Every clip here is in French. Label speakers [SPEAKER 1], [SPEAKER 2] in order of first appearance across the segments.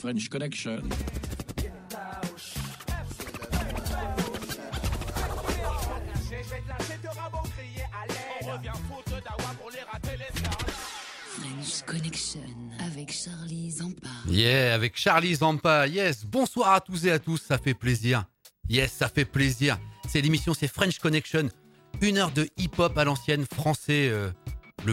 [SPEAKER 1] French Connection.
[SPEAKER 2] French Connection avec Charlie Zampa.
[SPEAKER 3] Yeah, avec Charlie Zampa. Yes, bonsoir à tous et à tous, ça fait plaisir. Yes, ça fait plaisir. C'est l'émission, c'est French Connection. 1 heure de hip-hop à l'ancienne français. Le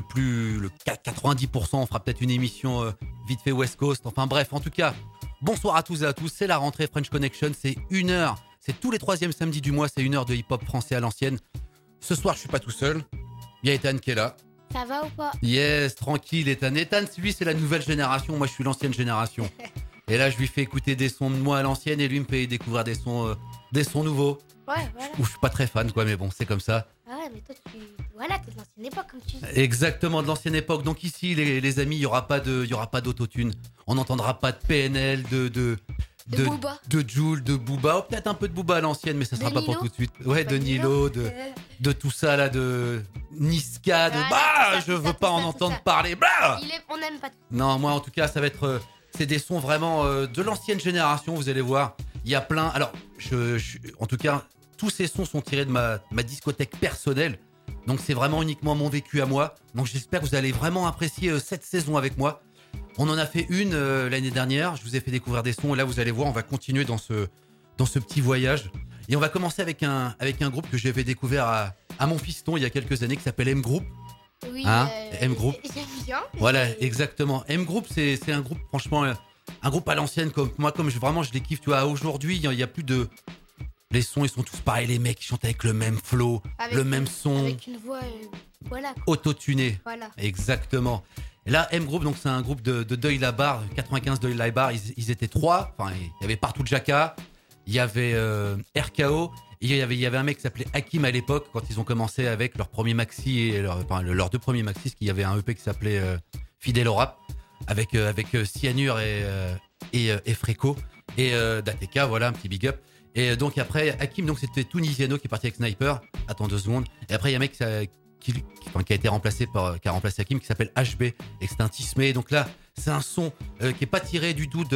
[SPEAKER 3] 90%, on fera peut-être une émission vite fait West Coast. Enfin bref, en tout cas, bonsoir à tous et à tous. C'est la rentrée French Connection, c'est 1 heure. C'est tous les 3e samedis du mois, c'est 1 heure de hip-hop français à l'ancienne. Ce soir, je suis pas tout seul. Il y a Ethan qui est là.
[SPEAKER 4] Ça va ou pas?
[SPEAKER 3] Yes, tranquille Ethan. Ethan, lui, c'est la nouvelle génération. Moi, je suis l'ancienne génération. Et là, je lui fais écouter des sons de moi à l'ancienne et lui me fait découvrir des sons nouveaux.
[SPEAKER 4] Ouais, voilà.
[SPEAKER 3] Où je suis pas très fan, quoi, mais bon, c'est comme ça.
[SPEAKER 4] Ah ouais, mais toi, t'es de l'ancienne époque, comme tu dis.
[SPEAKER 3] Exactement, de l'ancienne époque. Donc ici, les amis, il y aura pas d'autotune. On n'entendra pas de PNL, de
[SPEAKER 4] Booba.
[SPEAKER 3] de Jul, de Booba. Oh, peut-être un peu de Booba à l'ancienne, mais ça sera
[SPEAKER 4] De
[SPEAKER 3] pas
[SPEAKER 4] Nilo.
[SPEAKER 3] pour tout de suite. Ouais, de Nilo, de tout ça là, de Niska, de je veux pas en entendre parler. Bah
[SPEAKER 4] On n'aime pas tout.
[SPEAKER 3] Non, moi en tout cas, ça va être c'est des sons vraiment de l'ancienne génération, vous allez voir. Il y a plein. Alors, en tout cas, tous ces sons sont tirés de ma discothèque personnelle. Donc c'est vraiment uniquement mon vécu à moi. Donc j'espère que vous allez vraiment apprécier cette saison avec moi. On en a fait une l'année dernière. Je vous ai fait découvrir des sons. Et là, vous allez voir, on va continuer dans ce petit voyage. Et on va commencer avec un groupe que j'avais découvert à mon fiston il y a quelques années qui s'appelle M Group.
[SPEAKER 4] Oui,
[SPEAKER 3] Hein, M Group.
[SPEAKER 4] J'aime bien.
[SPEAKER 3] Voilà, exactement. M Group, c'est un groupe, franchement, un groupe à l'ancienne. Comme je les kiffe. Tu vois, aujourd'hui, il y a plus de. Les sons, ils sont tous pareils. Les mecs, ils chantent avec le même flow, le même son.
[SPEAKER 4] Avec une voix, voilà.
[SPEAKER 3] Autotuné.
[SPEAKER 4] Voilà.
[SPEAKER 3] Exactement. Et là, M Group, donc c'est un groupe de Deuil-la-Barre, 95 Deuil-la-Barre. Ils étaient 3. Enfin, il y avait partout Jaka. Il y avait RKO. Et il y avait un mec qui s'appelait Hakim à l'époque, quand ils ont commencé avec leur premier maxi et leurs 2 premiers maxis, parce qu'il y avait un EP qui s'appelait Fidèle au rap, avec Cyanure et Fréco. Et Dateka, voilà, un petit big up. Et donc après, Hakim, donc c'était Tunisiano qui est parti avec Sniper. Attends 2 secondes. Et après, il y a un mec qui a été remplacé qui a remplacé Hakim, qui s'appelle HB, et c'est un Tismé. Donc là, c'est un son qui est pas tiré du tout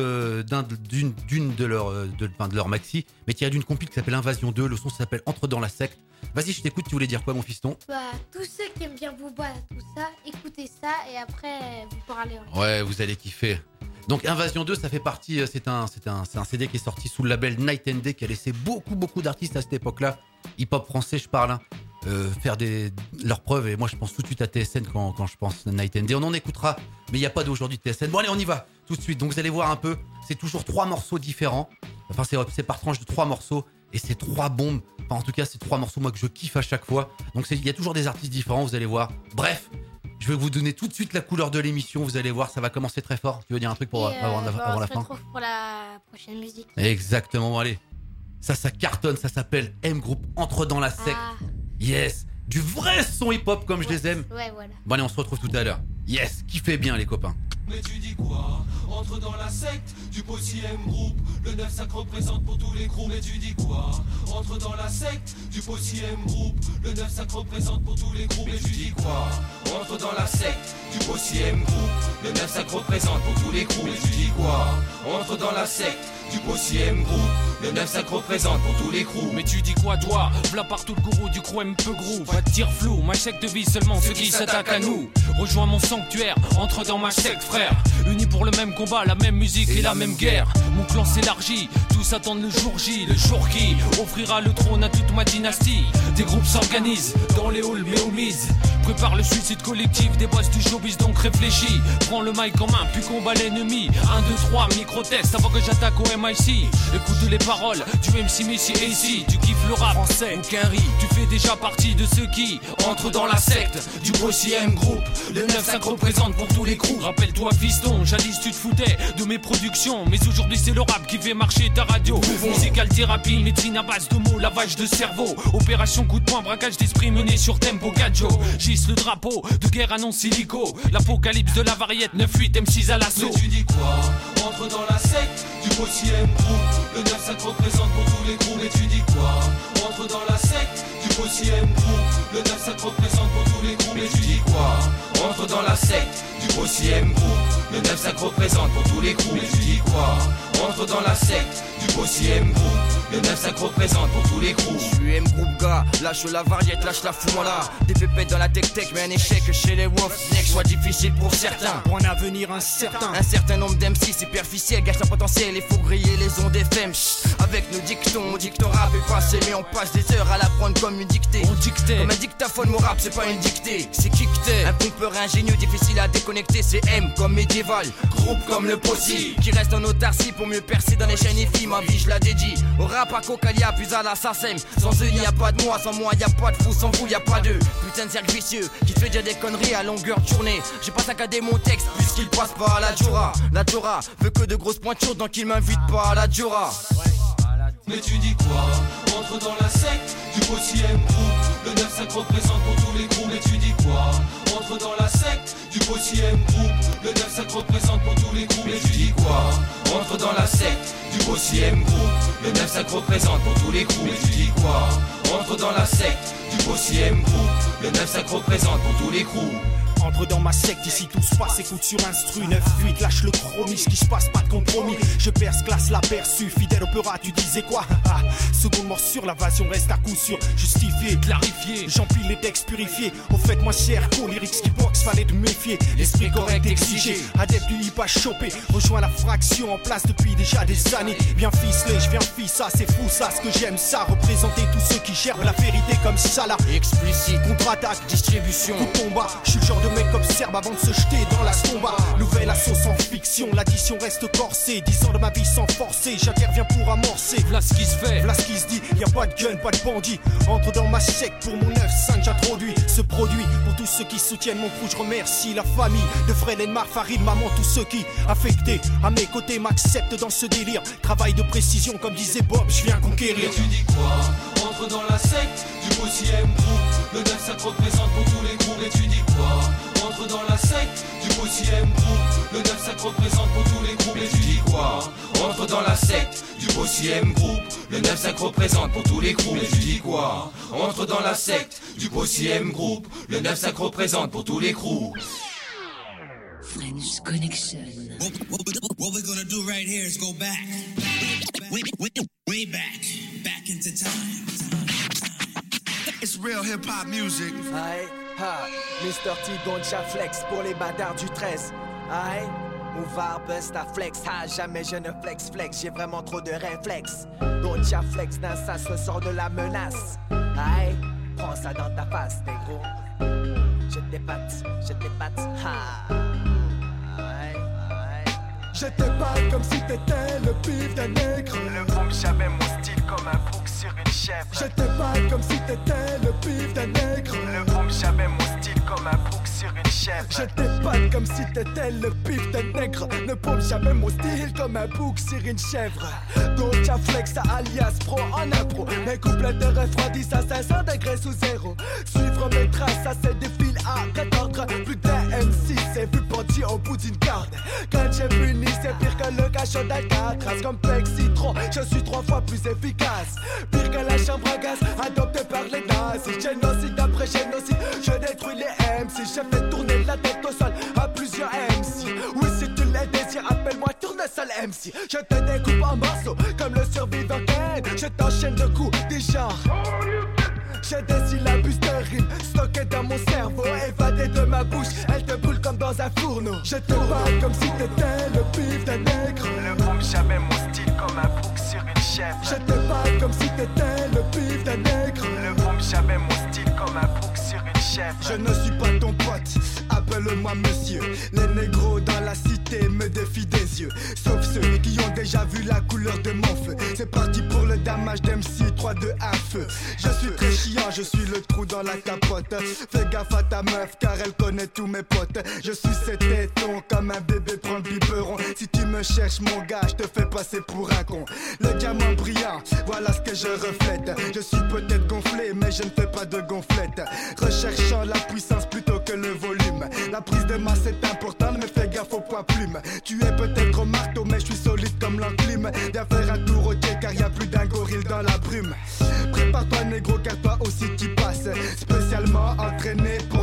[SPEAKER 3] d'une de leurs maxi, mais tiré d'une compil qui s'appelle Invasion 2. Le son s'appelle Entre dans la secte. Vas-y, je t'écoute, tu voulais dire quoi, mon fiston?
[SPEAKER 4] Bah, tous ceux qui aiment bien Booba, tout ça, écoutez ça et après, vous parlez.
[SPEAKER 3] Ouais, vous allez kiffer. Donc Invasion 2, ça fait partie, c'est un CD qui est sorti sous le label Night and Day, qui a laissé beaucoup d'artistes à cette époque-là, hip-hop français je parle, faire leurs preuves. Et moi je pense tout de suite à TSN quand je pense Night and Day. On en écoutera, mais il n'y a pas d'aujourd'hui de TSN. Bon allez, on y va tout de suite. Donc vous allez voir un peu, c'est toujours 3 morceaux différents. Enfin c'est par tranche de 3 morceaux et c'est 3 bombes. Enfin en tout cas c'est 3 morceaux moi que je kiffe à chaque fois. Donc il y a toujours des artistes différents, vous allez voir. Bref, je vais vous donner tout de suite la couleur de l'émission. Vous allez voir, ça va commencer très fort. Tu veux dire un truc avant la fin?
[SPEAKER 4] On se retrouve pour la prochaine musique.
[SPEAKER 3] Exactement, bon, allez. Ça cartonne, ça s'appelle M Group, Entre dans la secte.
[SPEAKER 4] Ah.
[SPEAKER 3] Yes, du vrai son hip-hop comme je les aime.
[SPEAKER 4] Ouais, voilà.
[SPEAKER 3] Bon allez, on se retrouve tout à l'heure. Yes, kiffez bien les copains.
[SPEAKER 5] Mais tu dis quoi? Entre dans la secte du Possi M Group. Le 9-5 représente pour tous les crews. Mais tu dis quoi? Entre dans la secte du Possi M Group. Le 9-5 représente pour tous les crews. Mais tu dis quoi? Entre dans la secte du Possi M Group. Le 9-5 représente pour tous les crews. Mais tu dis quoi? Entre dans la secte du Possi M Group. Le 9-5 représente pour tous les crews.
[SPEAKER 6] Mais tu dis quoi toi? V'là partout le gourou du crew peu gros. Va te dire flou, ma secte de vie seulement ceux qui s'attaquent à nous. Rejoins mon sanctuaire, entre dans ma secte frère. Unis pour le même combat, la même musique et la même guerre. Mon clan s'élargit, tous attendent le jour J. Le jour qui offrira le trône à toute ma dynastie. Des groupes s'organisent dans les halls mais omises. Prépare le suicide collectif des boss du showbiz donc réfléchis. Prends le mic en main puis combat l'ennemi. 1, 2, 3, micro-test avant que j'attaque au MIC. Écoute les paroles du MC Messi et ici. Tu kiffes le rap français, aucun riz. Tu fais déjà partie de ceux qui entrent dans la secte du Possi M Group. Le 9-5 représente pour tous les crews. Rappelle-toi fiston, jadis tu te foutais de mes productions. Mais aujourd'hui c'est le rap qui fait marcher ta radio. Musical thérapie, médecine à base de mots, lavage de cerveau. Opération coup de poing, braquage d'esprit mené sur Tempo Gadjo. Gisse le drapeau de guerre annonce illico. L'apocalypse de la variette 9-8 M6 à l'assaut.
[SPEAKER 5] Mais tu dis quoi? Entre dans la secte du Possi M Group. Le 9-5 représente pour tous les crews. Mais tu dis quoi? Entre dans la secte du Possi M Group. Le 9-5 représente pour tous les crews. Mais tu dis quoi? Entre dans la secte du Possi M Group. Le le 9-5 représente pour tous les crews. Mais tu dis quoi? Entre dans la secte du Bossy M Group, le 9-5 représente pour tous les crews.
[SPEAKER 1] Je suis M Group gars, lâche la variette, lâche la foumola. Des pépettes dans la tech-tech, mais un échec chez les Wolves. Next soit difficile pour certains,
[SPEAKER 7] pour un avenir incertain.
[SPEAKER 1] Un certain nombre d'MC superficiels gâchent leur potentiel et faut griller les ondes FM. Avec nos dictons, on dicte rap et passé, mais on passe des heures à l'apprendre comme une dictée.
[SPEAKER 6] On dictait
[SPEAKER 1] comme un dictaphone, mon rap c'est pas une dictée, c'est kickté. Un pompeur ingénieux, difficile à déconnecter, c'est M comme médiéval, groupe comme le Bossy, qui reste en autarcie pour mieux percer dans les chaînes et filles. Ma vie je la dédie au rap à Cocalia, puis à la SACEM. Sans eux y a pas de moi, sans moi y a pas de fou, sans vous y a pas d'eux. Putain de cercle vicieux qui fait déjà des conneries à longueur de journée. J'ai pas saccadé mon texte puisqu'il passe pas à la Jura. La Jura veut que de grosses pointures, donc il m'invite pas à la Jura.
[SPEAKER 5] Mais tu dis quoi? Entre dans la secte du Bossy M Group, le 9-5 représente pour tous les crews. Mais tu dis quoi? Entre dans la secte du Bossy M Group, le 9-5 représente pour tous les crews. Mais tu dis quoi? Entre dans la secte du Bossy M Group, le 9-5 représente pour tous les crews. Mais tu dis quoi? Entre dans la secte du Bossy M Group, le 9-5 représente pour tous les crews.
[SPEAKER 7] Entre dans ma secte, ici tout se passe, écoute sur instru 9-8, lâche le chromis, ce qui se passe, pas de compromis. Je perce, classe l'aperçu, fidèle au peurat, tu disais quoi? Seconde morsure, l'invasion reste à coup sûr, justifié,
[SPEAKER 6] clarifié.
[SPEAKER 7] J'empile les textes purifiés, au fait moi cher, co lyrics qui box, fallait de méfier. L'esprit correct exigé, adepte du hip à choper, rejoins la fraction en place depuis déjà des années. Bien ficelé, je viens fils, ça c'est fou ça, ce que j'aime ça, représenter tous ceux qui gerbent la vérité comme ça là.
[SPEAKER 1] Explicite,
[SPEAKER 7] contre-attaque,
[SPEAKER 1] distribution,
[SPEAKER 7] coup de combat, je suis le genre de mec observe avant de se jeter dans la somba. Nouvelle assaut sans fiction, l'addition reste corsée. 10 ans de ma vie sans forcer, j'interviens pour amorcer.
[SPEAKER 6] V'là ce qui se fait,
[SPEAKER 7] v'là ce qui se dit, y'a pas de gun, pas de bandit. Entre dans ma secte pour mon 9-5, j'introduis ce produit. Pour tous ceux qui soutiennent mon crew, je remercie la famille de Fred, Enmar, Farid, maman, tous ceux qui, affectés à mes côtés, m'acceptent dans ce délire. Travail de précision, comme disait Bob, je viens conquérir.
[SPEAKER 5] Mais tu dis quoi? Entre dans la secte du Bossy M Group, le 9-5 représente pour tous les crews. Mais tu dis quoi? Entre dans la secte du Bossy M Group, le 9-5 représente pour tous les crews. Mais tu dis quoi? Entre dans la secte du Bossy M Group, le 9-5 représente pour tous les crews. Mais tu dis quoi? Entre dans la secte du Bossy M Group, le 9-5 représente pour tous les crews.
[SPEAKER 2] French Connection.
[SPEAKER 8] What we're gonna do right here is go back. Way back into time. It's real hip-hop music.
[SPEAKER 9] Aïe, ha, Mr. T, Doncha Flex pour les bâtards du 13. Aïe, Mouvar, Bust, à Flex. Ah, jamais je ne flex, j'ai vraiment trop de réflexes. Doncha Flex, d'un sas ressort de la menace. Aïe, prends ça dans ta face, négro. Je t'épate, ha.
[SPEAKER 10] Je t'épate comme si t'étais le pif d'un nègre.
[SPEAKER 9] Le boom, j'avais mon style comme un bouc sur une chèvre.
[SPEAKER 10] Je t'épate comme si t'étais le pif d'un nègre.
[SPEAKER 9] Le boom, j'avais mon style comme un bouc sur une chèvre.
[SPEAKER 10] Je t'épate comme si t'étais le pif d'un nègre. Ne pompe jamais mon style comme un bouc sur une chèvre. Doncha Flex alias pro en impro. Mes couplets te refroidissent à 500 degrés sous zéro. Suivre mes traces, ça c'est des fils à retordre. Plus d'un MC, c'est vu pendu au bout d'une corde. Quand j'ai puni, c'est pire que le cachot d'Alcatraz. Comme Peg Citron, je suis 3 fois plus efficace. Pire que la chambre à gaz, adoptée par les nazis. Génocide après génocide, je détruis les MC. Je fais tourner la tête au sol à plusieurs MC. Oui, si tu les désires, appelle-moi Tournesol MC. Je te découpe en morceaux, comme le survivant Ken. Je t'enchaîne de coups du genre. J'ai des syllabus de rimes stockées dans mon cerveau, évadées de ma bouche. Elles te brûlent comme dans un fourneau. Je te parle comme si t'étais le pif d'un nègre.
[SPEAKER 9] Le boom, j'avais mon style comme un bouc sur une chèvre.
[SPEAKER 10] Je te parle comme si t'étais le pif d'un nègre.
[SPEAKER 9] Le boom, j'avais mon style comme un bouc sur une chèvre.
[SPEAKER 10] Je ne suis pas ton pote, appelle-moi monsieur. Les négros dans la cité me défient des yeux. Sauf ceux qui ont déjà vu la couleur de mon feu. C'est parti pour le damage d'MC 3-2 à feu. Je suis très chiant, je suis le trou dans la capote. Fais gaffe à ta meuf car elle connaît tous mes potes. Je suis ses tétons comme un bébé prend le biberon. Si tu me cherches mon gars, je te fais passer pour un con. Le diamant brillant, voilà ce que je reflète. Je suis peut-être gonflé mais je ne fais pas de gonflette. Recherchant la puissance plutôt que le volume. La prise de masse est importante mais fais gaffe au poids plume. Tu es peut-être au marteau mais je suis solide comme l'enclume. Viens faire un tour au quai car y a plus d'un gorille dans la brume. Prépare-toi négro car toi aussi tu passes. Spécialement entraîné pour le face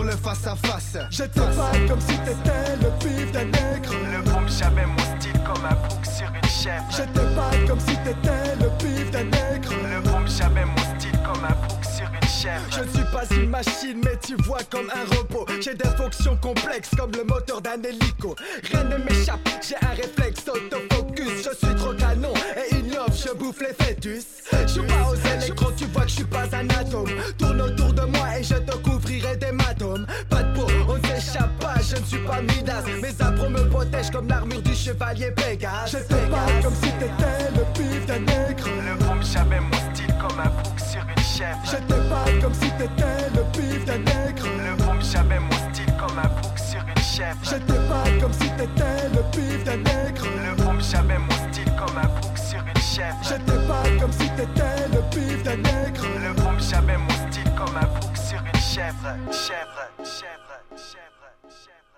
[SPEAKER 10] face à face. Je te parle comme si t'étais le pif d'un nègre.
[SPEAKER 9] Le boom, j'avais mon style comme un bouc sur une chèvre.
[SPEAKER 10] Je te parle comme si t'étais le pif d'un nègre.
[SPEAKER 9] Le boom, j'avais mon style comme un bouc sur une chèvre.
[SPEAKER 10] Je ne suis pas une machine, mais tu vois comme un robot. J'ai des fonctions complexes comme le moteur d'un hélico. Rien ne m'échappe, j'ai un réflexe autofocus. Je suis trop canon et innove, je bouffe les fœtus. Je joue pas aux électrons, tu vois que je suis pas un atome. Tourne autour de moi et je te couvrirai d'hématomes. Pas de peau, on ne s'échappe pas, je ne suis pas Midas. Mes appros me protègent comme l'armure du chevalier Pégase. Je te parle comme si t'étais le pif d'un nègre.
[SPEAKER 9] Le boom, j'avais mon style comme un bouc sur une chèvre.
[SPEAKER 10] Je te parle comme si t'étais le pif d'un nègre.
[SPEAKER 9] Le boom, j'avais mon style comme un bouc sur une chèvre.
[SPEAKER 10] Je te parle comme si t'étais le pif d'un nègre.
[SPEAKER 9] Le boom, j'avais mon style comme un bouc sur une chèvre.
[SPEAKER 10] Je te parle comme si t'étais le pif d'un nègre.
[SPEAKER 9] Le boom, j'avais mon style comme un bouc sur une chèvre. Chèvre, chèvre, chèvre, chèvre.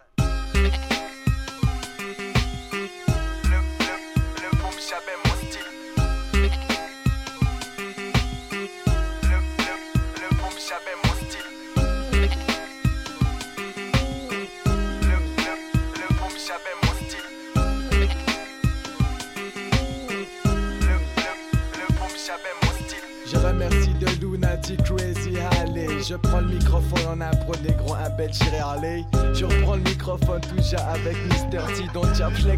[SPEAKER 9] Le boom, j'avais mon style. Le boom, j'avais mon style. Le boom, j'avais mon style. Le boom, j'avais mon style.
[SPEAKER 10] Je remercie de Lunatic Crazy Alley. Je prends le microphone en impro négro, un bel chiré Harley. Je reprends le microphone toujours avec Mr. T, Don't Ya Flex.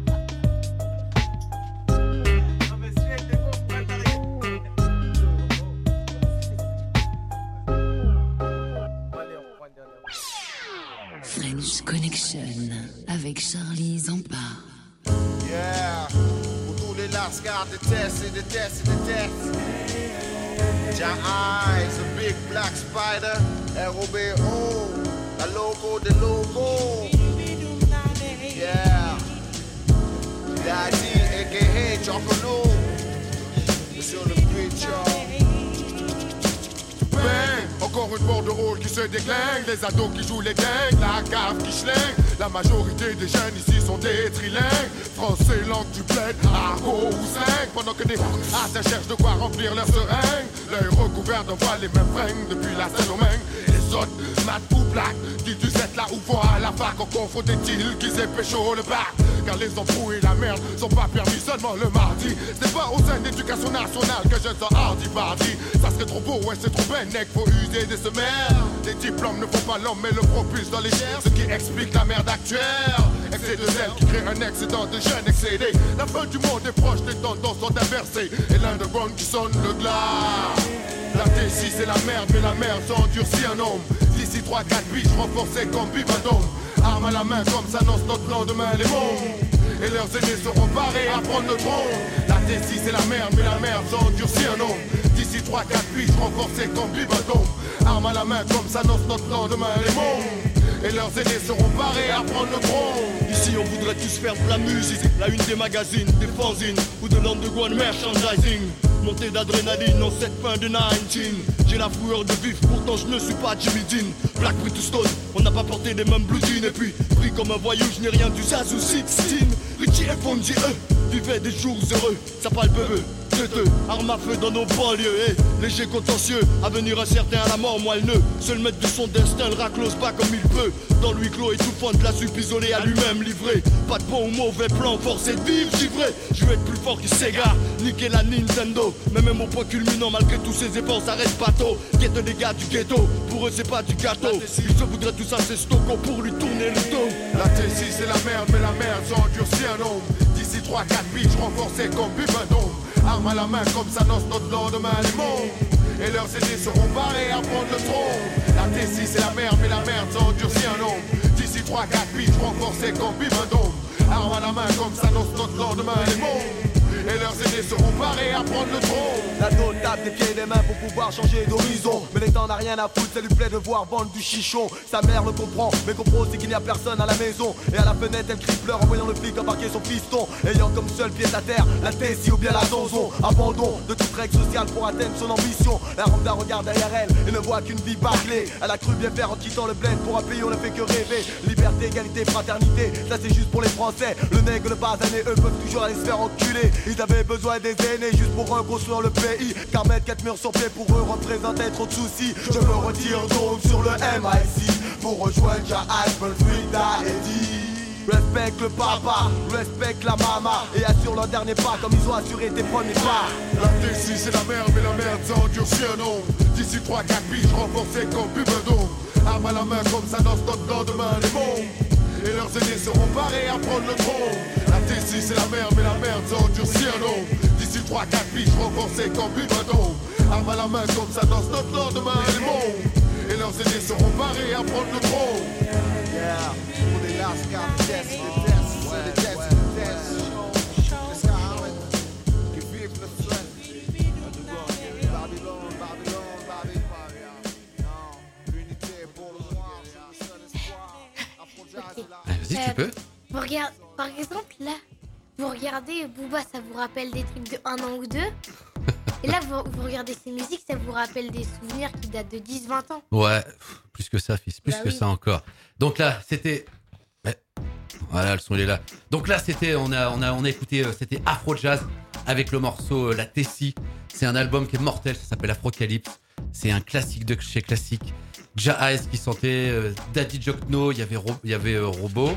[SPEAKER 2] French Connection avec Charlie Zampa.
[SPEAKER 11] Yeah, pour tous les lascars de test et de test et de test. Your eyes, a big black spider, R.O.B.O. La logo de logo. Yeah, Daddy, a.k.a. Chocolo. Sur le pitch,
[SPEAKER 12] Bang, encore une bande de rôle qui se déglingue. Les ados qui jouent les dingues, la cave qui schlingue. La majorité des jeunes ici sont des trilingues. Français, langue du bled, argot ou zinc. Pendant que des atteints cherchent de quoi remplir leur seringue. L'œil recouvert d'un voile, les mêmes fringues depuis la Saint-Domingue. Les autres, mat ou black, dis tu êtes là où voit la fac. On confond des deals qui s'est pécho le bac. Car les embrouilles et la merde sont pas permis seulement le mardi. C'est pas au sein d'éducation nationale que je sens hardi pardi. Ça serait trop beau, ouais c'est trop ben mec, faut user des semelles. Les diplômes ne font pas l'homme mais le propulsent dans les chairs. Ce qui explique la merde actuelle. Excès de zèle qui crée un excédent de jeunes excédés. La fin du monde est proche, les tendances sont inversées. Et l'underground qui sonne le glas. La T6 c'est la merde, mais la merde s'endurcit un homme. D'ici 3-4 biches renforcés comme Bibadome. Arme à la main comme s'annonce notre lendemain les mondes. Et leurs aînés seront parés à prendre le trône. La T6 c'est la merde, mais la merde s'endurcit un homme. D'ici 3-4 biches renforcés comme Bibadome. Arme à la main comme s'annonce notre lendemain les mondes. Et leurs aînés seront parés à prendre le trône.
[SPEAKER 13] Ici on voudrait tous faire de la musique, la une des magazines, des fanzines ou de l'underground merchandising. Montée d'adrénaline en cette fin de 19. J'ai la foueur de vif, pourtant je ne suis pas Jimmy Dean. Black British Stone, on n'a pas porté les mêmes blue jeans. Et puis, pris comme un voyou, je n'ai rien du Zazou 16. Richie et Fonzie, eux, vivaient des jours heureux. Ça parle peu, arme à feu dans nos banlieues, léger contentieux, avenir incertain à la mort moelleux. Seul maître de son destin, le raclose pas comme il peut. Dans le huis clos étouffant de la soupe isolée à lui-même livré. Pas de bon ou mauvais plan, forcé de vivre givré. Je veux être plus fort que Sega, niquer la Nintendo. Mais même au point culminant, malgré tous ces efforts, ça reste bateau. Guette des gars du ghetto, pour eux c'est pas du gâteau. Ils se voudraient tous assez stocko pour lui tourner le dos.
[SPEAKER 12] La T6 c'est la merde, mais la merde s'endurcit un homme. D'ici 3-4 biches renforcés comme Bibadome. Arme à la main comme s'annonce notre lendemain les mondes. Et leurs aînés seront parés à prendre le trône. La T6 c'est la merde, mais la merde s'endurcit un homme. D'ici 3-4 biches renforcés comme Bibadome. Arme à la main comme s'annonce notre lendemain les mondes. Et leurs aînés seront parés à prendre le trône.
[SPEAKER 10] La dos tape des pieds et des mains pour pouvoir changer d'horizon. Mais l'état n'a rien à foutre, ça lui plaît de voir vendre du chichon. Sa mère le comprend, mais comprend aussi qu'il n'y a personne à la maison. Et à la fenêtre elle crie pleure en voyant le flic embarquer son piston. Ayant comme seul pied à terre la Tessie ou bien la zonzon. Abandon de toute règle sociale pour atteindre son ambition. La Rambla regarde derrière elle et ne voit qu'une vie bâclée. Elle a cru bien faire en quittant le bled. Pour un pays on ne fait que rêver. Liberté, égalité, fraternité, ça c'est juste pour les Français. Le nègre, le basané, eux peuvent toujours aller se faire enculer. Ils avaient besoin des aînés juste pour reconstruire le pays. Car mettre 4 murs sur pied pour eux représente trop de soucis. Je me retire donc sur le MIC pour rejoindre Jahaïs, Frida et dit respecte le papa, respecte la maman et assure leur dernier pas comme ils ont assuré tes premiers pas.
[SPEAKER 12] La T6 c'est la merde, mais la merde ça endurcit un nom. D'ici 3-4 piges renforcés comme Pubedon. Arme à la main comme ça dans notre lendemain les mômes. Et leurs aînés seront parés à prendre le trône. La T6 c'est la merde, mais la merde ça endurcit un nom. D'ici 3-4 piges renforcés comme Pubedon. Arme à la main comme ça dans notre lendemain les mômes. Et leurs aînés seront parés à prendre le trône.
[SPEAKER 11] Yeah, pour les last gars, test, ouais, test. Qui vivent le sweat. Babylone, non, l'unité pour le noir, c'est le seul espoir.
[SPEAKER 3] Vas-y, tu peux.
[SPEAKER 4] Vous regardez, par exemple, là, vous regardez Booba, ça vous rappelle des trucs de 1 an ou 2. Et là, vous regardez ces musiques, ça vous rappelle des souvenirs qui datent de 10-20 ans.
[SPEAKER 3] Ouais, plus que ça, fils, plus que ça encore. Donc là, c'était... Voilà, le son il est là. Donc là, c'était, on a écouté, c'était Afro Jazz avec le morceau La Tessie. C'est un album qui est mortel, ça s'appelle Afrocalypse. C'est un classique de chez classique. Jahaïs qui sentait, Daddy Jokno, il y avait Robo.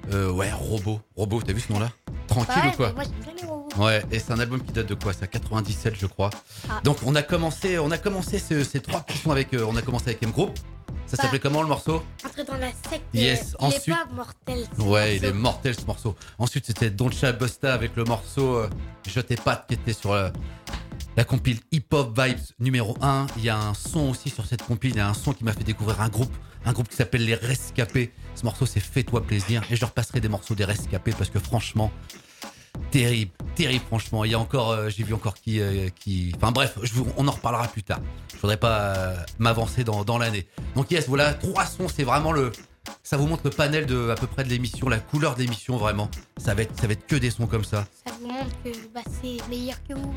[SPEAKER 3] Robo, t'as vu ce nom-là? Tranquille ou quoi?
[SPEAKER 4] Moi, j'aime bien les robots.
[SPEAKER 3] Ouais, et c'est un album qui date de quoi? C'est à 97, je crois. Ah. Donc on a commencé ces 3 chansons avec, on a commencé avec M Group. Ça s'appelait comment le morceau?
[SPEAKER 4] Entrer dans la secte.
[SPEAKER 3] Yes.
[SPEAKER 4] Il
[SPEAKER 3] Ensuite,
[SPEAKER 4] est pas mortel.
[SPEAKER 3] Ouais, il est mortel ce morceau. Ensuite, c'était Doncha Busta avec le morceau Je t'ai pas qui était sur la compile Hip Hop Vibes numéro 1. Il y a un son aussi sur cette compile. Il y a un son qui m'a fait découvrir un groupe qui s'appelle Les Rescapés. Ce morceau, c'est Fais-toi plaisir. Et je repasserai des morceaux des Rescapés parce que franchement, terrible franchement. Il y a encore, j'ai vu encore qui. Enfin bref, on en reparlera plus tard. Je voudrais pas m'avancer dans l'année. Donc yes, voilà, 3 sons, c'est vraiment ça vous montre le panel de à peu près de l'émission, la couleur de l'émission vraiment. Ça va être que des sons comme ça.
[SPEAKER 4] Ça vous montre que c'est meilleur que vous.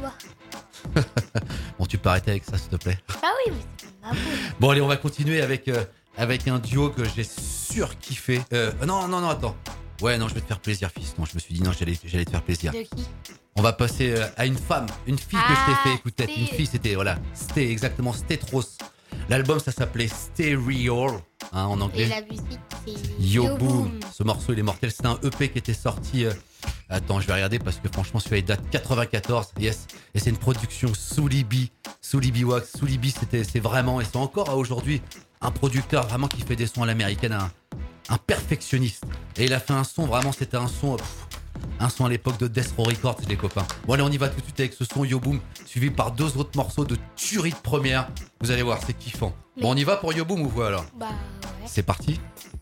[SPEAKER 3] Bon, tu peux arrêter avec ça, s'il te plaît.
[SPEAKER 4] Ah oui, mais c'est pas grave.
[SPEAKER 3] Bon allez, on va continuer avec un duo que j'ai surkiffé. Non, attends. Ouais, non, je vais te faire plaisir, fils. Non, je me suis dit, non, j'allais te faire plaisir.
[SPEAKER 4] De qui?
[SPEAKER 3] On va passer à une fille que je t'ai fait écouter. Une fille, c'était, voilà, c'était exactement Stetros. L'album, ça s'appelait Stay Real, en anglais.
[SPEAKER 4] Et la musique, c'est
[SPEAKER 3] Yo Boom. Ce morceau, il est mortel. C'était un EP qui était sorti. Attends, je vais regarder parce que franchement, celui-là, il date 94. Yes. Et c'est une production Soulibi Wax. Soulibi, c'est vraiment, et c'est encore aujourd'hui, un producteur vraiment qui fait des sons à l'américaine, un perfectionniste. Et il a fait un son, vraiment, c'était un son à l'époque de Death Row Records, les copains. Bon, allez, on y va tout de suite avec ce son Yo Boom, suivi par 2 autres morceaux de tuerie de première. Vous allez voir, c'est kiffant. Mais... Bon, on y va pour Yo Boom ou quoi alors?
[SPEAKER 4] Bah ouais.
[SPEAKER 3] C'est parti.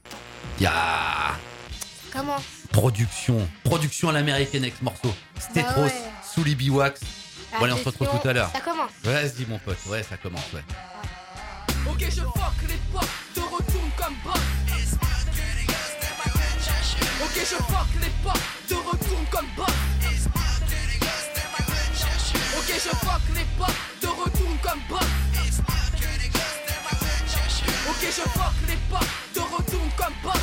[SPEAKER 4] Comment?
[SPEAKER 3] Production à l'américaine avec ce morceau. Stetros,
[SPEAKER 4] ouais.
[SPEAKER 3] Soulibi Wax. Bon, allez, on se retrouve tout à l'heure.
[SPEAKER 4] Ça commence.
[SPEAKER 3] Vas-y, mon pote. Ouais, ça commence, ouais.
[SPEAKER 14] Ok, je fuck les potes, te retourne comme boss. Ok, je fuck les potes, te retourne comme boss. Ok, je fuck les potes, te retourne comme boss. Ok, je fuck les potes, te retourne comme boss.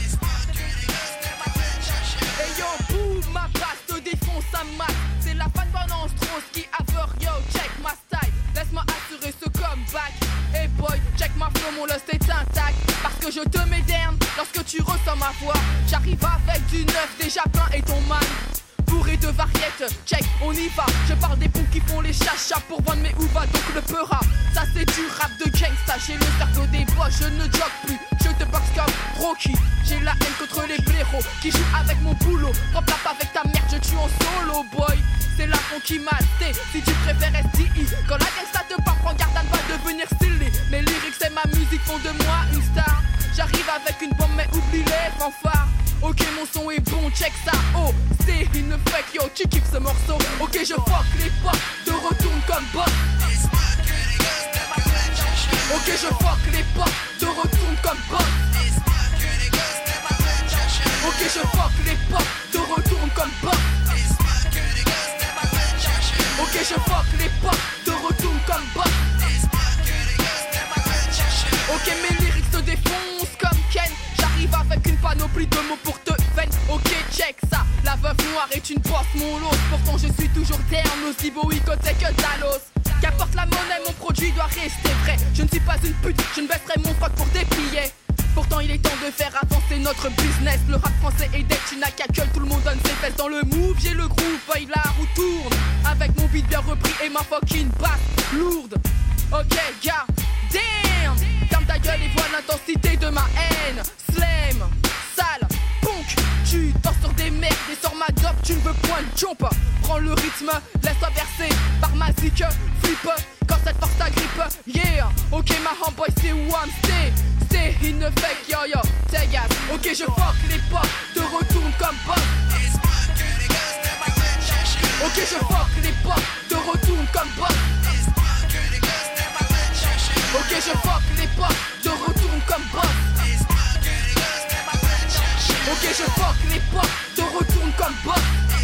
[SPEAKER 14] Hey yo, boum, ma place te défonce à mat. C'est la fan balance Strauss qui aveur, yo, check ma style. Laisse-moi assurer ce comeback. Hey boy, check ma flow, mon lust est intact. Parce que je te mets down lorsque tu ressens ma voix. J'arrive avec du neuf, déjà plein et ton man. Bourré de variettes, check, on y va. Je parle des poux qui font les chachas pour vendre mes ouvas, donc le peura. Ça c'est du rap de gangsta, j'ai le cerveau des bois, je ne jogue plus. Je te boxe comme Rocky, j'ai la haine contre les blaireaux qui jouent avec mon boulot. Remplace avec ta merde, je tue en solo boy. C'est la fond qui m'a té, si tu préfères SDI. Quand la gangsta te parle, prends garde à ne pas devenir stylé. Mes lyrics et ma musique font de moi une star. J'arrive avec une bombe mais oublie les fanfares. Ok mon son est bon, check ça, oh c'est une fake, yo tu kiffes ce morceau. Ok je fuck les potes, te retourne comme boss. Ok je fuck les potes, te retourne comme boss. Ok je fuck les potes, te retourne comme boss. Ok je fuck les potes, te retourne comme boss. Ok mes lyrics te défoncent comme Ken. J'arrive avec une panoplie de mots pour te veine. Ok check ça, la veuve noire est une bosse mon lot. Pourtant je suis toujours terne, aussi beau c'est que Talos. Qu'apporte la monnaie, mon produit doit rester vrai. Je ne suis pas une pute, je ne baisserai mon froc pour des billets. Pour Pourtant il est temps de faire avancer notre business. Le rap français est dead, tu n'as qu'à gueule, tout le monde donne ses fesses. Dans le move, j'ai le groove, boy, la roue tourne. Avec mon beat bien repris et ma fucking basse lourde. Ok, gars, damn. Ferme ta gueule et vois l'intensité de ma haine. Slam, sale, punk. Tu danses sur des merdes et sur ma dope, tu ne veux point de jump. Prends le rythme, laisse-toi bercer par ma zik. Flip, quand cette force t'agrippe. Yeah, ok ma homeboy, c'est où I'm stay. Stay in the fake, yo yo, take gas. Ok je fuck les pop, te retourne comme boss. Ok je fuck les pop, te retourne comme boss. Ok je fuck les pop, te retourne comme boss. Ok je fuck les pop, te retourne comme boss.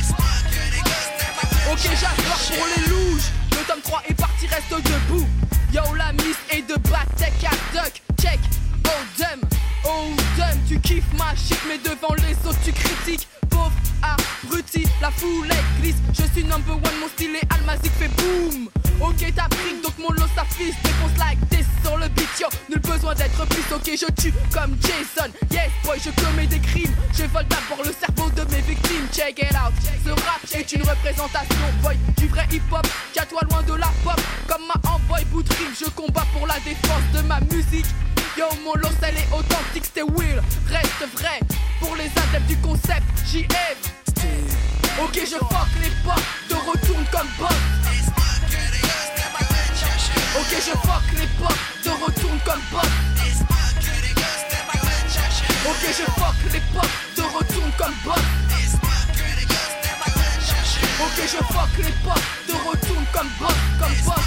[SPEAKER 14] Ok j'adore pour les louches. Le tome 3 est parti, reste debout. Yo la miss est de back, tech à duck. Check, oh dumb, tu kiffes ma shit mais devant les autres tu critiques. Pauvre abruti, la foule glisse. Je suis number one, mon style est almazique fait boom. Ok t'as pris donc mon lot s'affiche. Défonce like this sur le beat yo. Nul besoin d'être plus, ok je tue comme Jason. Yes boy je commets des crimes. Je vole d'abord le cerveau de mes victimes. Check it out, ce rap est une représentation boy du vrai hip hop. Tiens-toi loin de la pop. Comme ma homeboy bout de rime, je combats pour la défense de ma musique. Yo mon lot elle est authentique, c'est Will, reste vrai. Pour les adeptes du concept, JF. Ok je fuck les pop, te retourne comme boss. Ok je fuck les pop, te retourne comme boss. Ok je fuck les pop, te retourne comme boss. Ok je fuck les pop, te retourne comme boss, comme boss.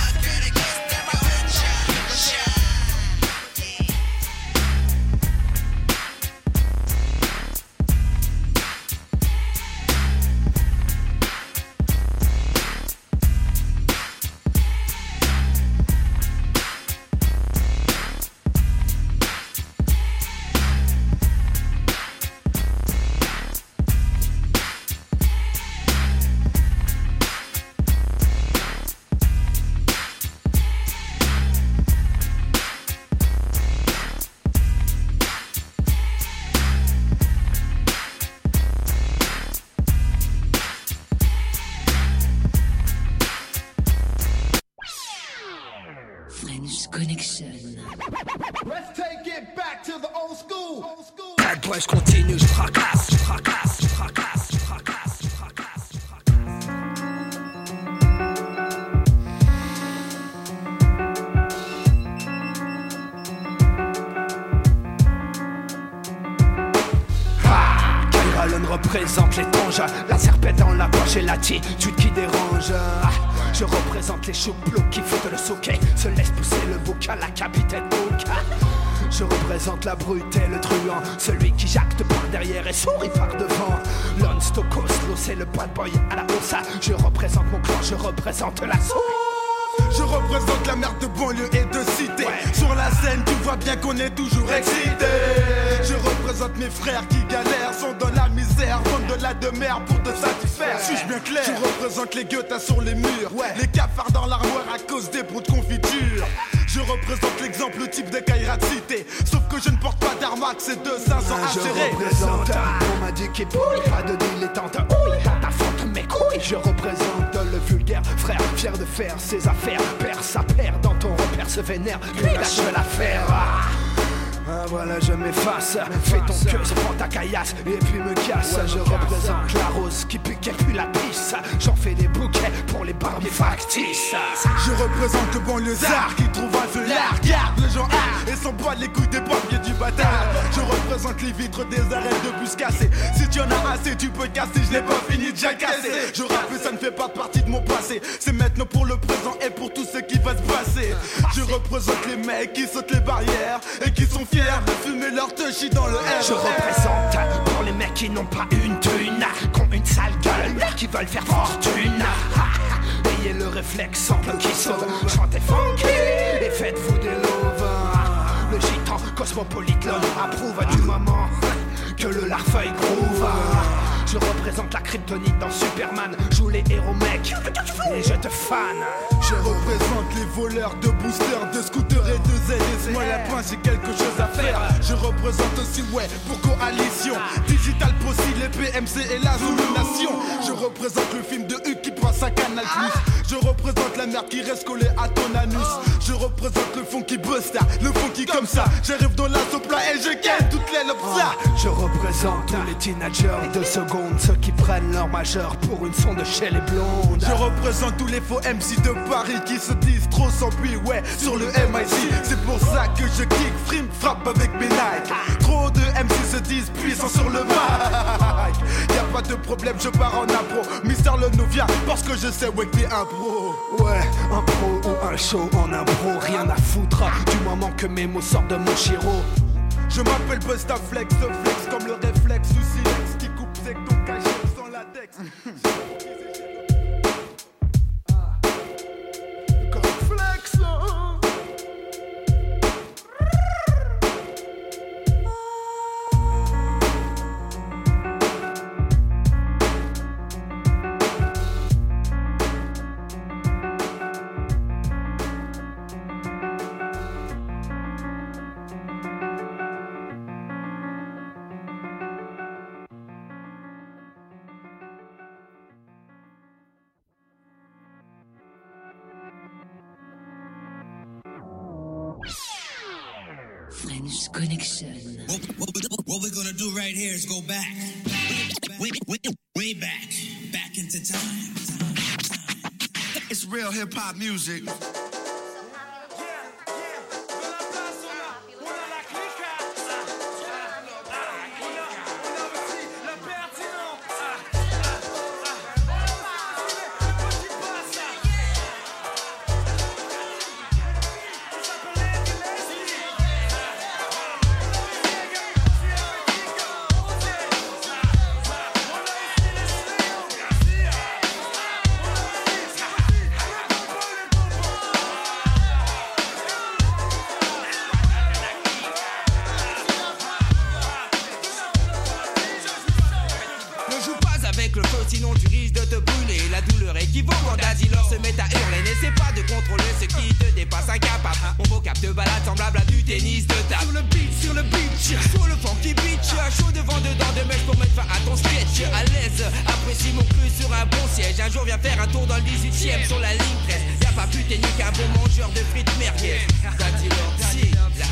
[SPEAKER 8] Let's take it back to the old school.
[SPEAKER 15] Bad boy, je continue, je fracasse, je fracasse, je fracasse, je fracasse, je fracasse, je fracasse.
[SPEAKER 16] Ah, Kyle Allen représente les tonges, la serpette dans la poche et l'attitude qui dérange. Je représente les chouplots qui foutent le souquet, se laisse pousser le bouquin, la capitaine Hook. Je représente la brute et le truand, celui qui jacte par derrière et sourit par devant. Lon Stokos, c'est le bad boy à la haussa. Je représente mon clan, je représente la souris.
[SPEAKER 17] Je représente la merde de banlieue et de cité. Sur la scène, tu vois bien qu'on est toujours excité. Je représente mes frères qui galèrent, sont dans la misère, vendent de la demeure pour te satisfaire. Suis-je bien clair? Je représente les guettas sur les murs, les cafards dans l'armoire à cause des pots de confiture. Je représente l'exemple type des Kairat cité. Sauf que je ne porte pas d'armax et de 500 acérés.
[SPEAKER 16] Je représente, on m'a dit qu'il poule, pas de dilettante. Oui, dans ta fente mes couilles. Je représente le vulgaire frère, fier de faire ses affaires. Père sa père, dans ton repère se vénère, puis lâche l'affaire. Ah, voilà, je m'efface, fais ton queue, prends ta caillasse et puis me casse. Je représente la rose qui pique et puis la pisse. J'en fais des bouquets pour les barbiers factices.
[SPEAKER 17] Je représente le banlieusard qui trouve un feu là. Regarde le genre A et s'en bat les couilles des papiers du bâtard. Je représente les vitres des arrêts de bus cassés. Si tu en as assez, tu peux casser, je n'ai pas fini de jacasser. Je rappe et ça ne fait pas partie de mon passé. C'est maintenant pour le présent et pour tout ce qui va se passer. Je représente les mecs qui sautent les barrières et qui sont fiers de fumer leur touchy dans le air.
[SPEAKER 16] Je représente pour les mecs qui n'ont pas une thune, qui ont une sale gueule, qui veulent faire fortune. Ayez le réflexe simple qui sauve, chantez funky et faites-vous des loves. Le gitan cosmopolite l'homme approuve du moment que le larfeuille groove. Je représente la kryptonite dans Superman, joue les héros mecs et je te fan.
[SPEAKER 17] Je représente les voleurs de boosters, de scooters et de ZS. Moi la pointe j'ai quelque chose à faire. Je représente représente aussi, ouais, pour Coalition Digital Possible, les PMC et la Zulu Nation. Je représente le film de Hugues qui passe à Canal+. Je représente la merde qui reste collée à ton anus. Je représente le funky buster, le funky comme ça. J'arrive dans la sopla et je gagne toutes les lobes.
[SPEAKER 16] Je représente tous les teenagers de seconde, ceux qui prennent leur majeur pour une sonde chez les blondes.
[SPEAKER 17] Je représente tous les faux MC de Paris qui se disent trop sans puis, ouais, sur le MIC. C'est pour ça que je kick, frime, frappe avec mes Nike. Trop de MC se disent puissants sur le mic. Y'a pas de problème, je pars en impro. Mister Leno vient parce que je sais, ouais, que t'es un pro.
[SPEAKER 16] Ouais, un pro ou un show en impro, rien à foutre du moment que mes mots sortent de mon chiro.
[SPEAKER 17] Je m'appelle Busta Flex, flex comme le réflexe sous silex qui coupe sec ton cachet sans latex. Comme flex,
[SPEAKER 2] French Connection.
[SPEAKER 8] What we're gonna do right here is go back. Way back into time. It's real hip hop music.
[SPEAKER 1] Sinon tu risques de te brûler. La douleur équivaut quand un dealer se met à hurler. N'essaie pas de contrôler ce qui te dépasse, incapable. Mon vocable de balade semblable à du tennis de table. Sur le beat, sur le funky beach. Chaud devant dedans de mèches pour mettre fin à ton sketch. À l'aise, apprécie mon cru sur un bon siège. Un jour viens faire un tour dans le 18ème sur la ligne 13. Y'a pas plus technique qu'un bon mangeur de frites merguez. Ça dealer, si, la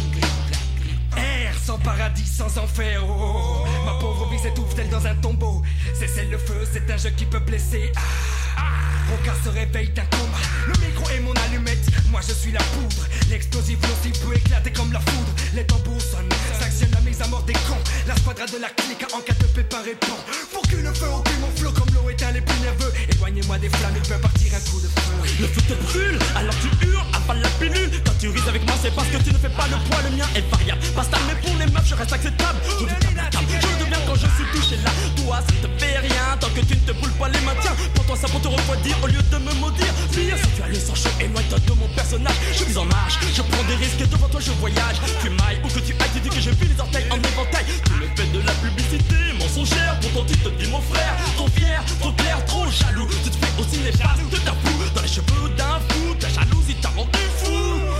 [SPEAKER 15] Air sans paradis, sans enfer, oh. Ma pauvre vie s'étouffe telle dans un tombeau. C'est celle le feu, c'est un jeu qui peut blesser. Mon cœur se réveille d'un coma. Le micro est mon allumette, moi je suis la poudre. L'explosif aussi peut éclater comme la foudre. Les tambours sonnent, s'actionne la mise à mort des cons. La squadra de la clique en cas de pépin répond. Pour que le feu occupe mon flot comme l'eau éteint les plus nerveux. Éloignez-moi des flammes, il peut partir un coup de feu.
[SPEAKER 18] Le feu te brûle, alors tu hurles, avale la pilule. Quand tu rises avec moi, c'est parce que tu ne fais pas le poids, le mien est variable. Basta, mais pour les meufs, je reste acceptable. Je deviens la table, je deviens quand je suis touché là. Toi, ça te fait rien, tant que tu ne te boules pas les mains. Tiens, prends-toi ça pour te refroidir au lieu de me maudire. Pire, si tu as le sang chaud, éloigne-toi de mon personnage. Je vis en marche, je prends des risques, devant toi je voyage. Tu mailles ou que tu ailles, tu dis que j'ai vu les orteils en éventail. Tu le fais de la publicité, mensongère. Pourtant tu te dis mon frère, trop fier, trop clair, trop jaloux. Tu te fais aussi les faces de ta boue dans les cheveux d'un fou. Ta jalousie t'a rendu fou.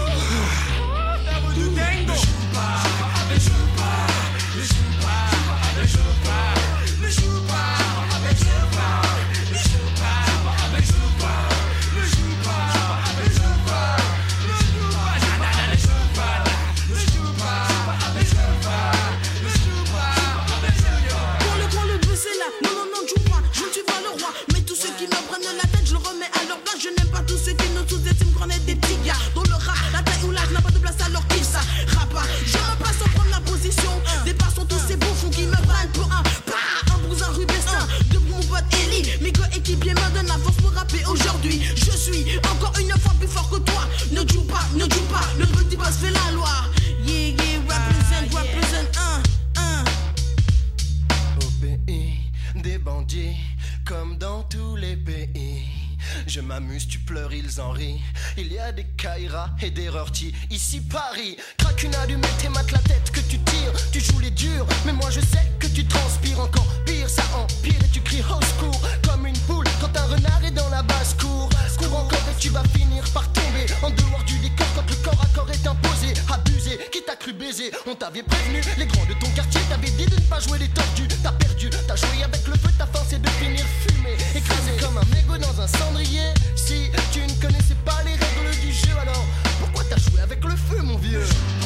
[SPEAKER 15] Ne joue pas, ne joue pas, ne joue pas, ne joue pas, ne joue pas, ne joue pas, ne joue pas, ne joue pas, ne joue pas, ne joue pas, ne joue pas, ne joue pas, ne joue pas, ne joue pas, ne joue pas.
[SPEAKER 19] Pour le grand le bœuf c'est là, non, ne joue pas, je ne suis pas le roi. Mais tous ceux qui me prennent la tête, je le remets à leur place. Je n'aime pas tous ceux qui nous sous-estiment qu'on est des petits gars. Dans le rat, la taille ou l'âge n'a pas de place alors qu'ils ça. Rapa, je me passe sans prendre la position. Dépassons tous ces bouffons qui me prennent pour un brousin rubestin. De mon pote Eli, mes coéquipiers me donnent la force pour rapper aujourd'hui. Je suis encore une fois plus fort que toi. Ne joue pas, le petit boss fait la loi. Yeah, represent,
[SPEAKER 9] Au pays des bandits, comme dans tous les pays. Je m'amuse, tu pleures, ils en rient. Il y a des Kaira et des Rorty. Ici Paris, craque une allumette et mate la tête que tu tires. Tu joues les durs, mais moi je sais que tu transpires. Encore pire, ça empire et tu cries au secours. Comme une poule quand un renard est dans la basse-cour. Cours encore et tu vas finir par tomber en dehors du décor quand le corps à corps est imposé. Abusé, qui t'a cru baiser, on t'a
[SPEAKER 20] t'avais prévenu. Les grands de ton quartier t'avaient dit de ne pas jouer les tordus. T'as perdu, t'as joué avec le feu, ta force est de finir fumé, écrasé comme un mégot dans un cendrier. Si tu ne connaissais pas les règles du jeu, alors pourquoi t'as joué avec le feu, mon vieux?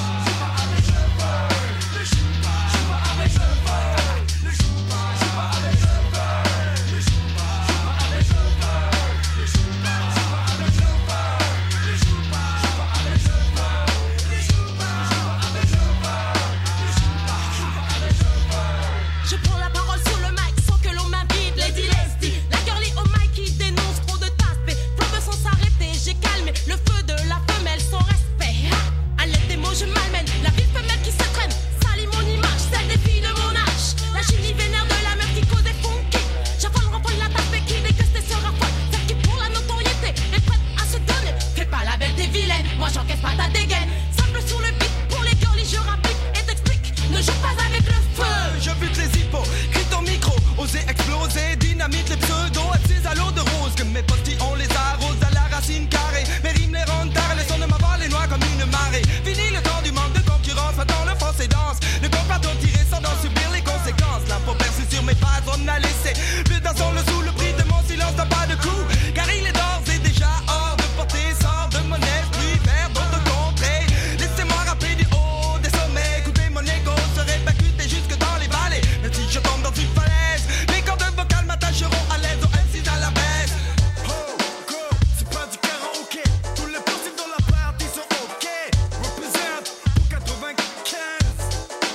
[SPEAKER 19] Je prends la parole sur le mic sans que l'on m'invite. Lady Leslie, la girlie au mic qui dénonce trop de taspes. Plombe sans s'arrêter, j'ai calmé le feu de la femelle sans respect. À l'aide des mots je malmène la ville femelle qui se traîne. Salit mon image, celle des filles de mon âge. La génie vénère de la meuf qui cause des funky. J'affole, renvoie la tape qui déguste et se raffole. Celle qui pour la notoriété est prête à se donner. Fais pas la belle des vilaines, moi j'encaisse pas ta dégaine. Simple sur le beat, pour les girlies je rapplique et t'explique. Ne joue pas avec le feu.
[SPEAKER 15] Je bute les hippos, crie ton micro, oser exploser, dynamite les pseudos, à l'eau de rose. Que mes postis on les arrose à la racine carrée. Mes rimes les rendent tard, les sons de ma voix les noient comme une marée. Fini le temps du manque de concurrence, maintenant le français danse. Le combattant tiré sans d'en subir les conséquences. La peau perçue sur mes pattes, on a laissé. Plus d'un son le sous, le prix de mon silence n'a pas de coup. Car il est d'ores et déjà hors de portée, sort de mon esprit vers d'autres contrées. Laissez-moi rapper du haut des sommets. Écoutez mon écho serait percuté jusque dans les vallées. Même si je tombe dans une falaise, les cordes vocales m'attacheront à l'aise au M6 à la baisse.
[SPEAKER 17] Oh, go, c'est pas du karaoké. Tous les possibles dans la partie sont ok. Represent pour 95.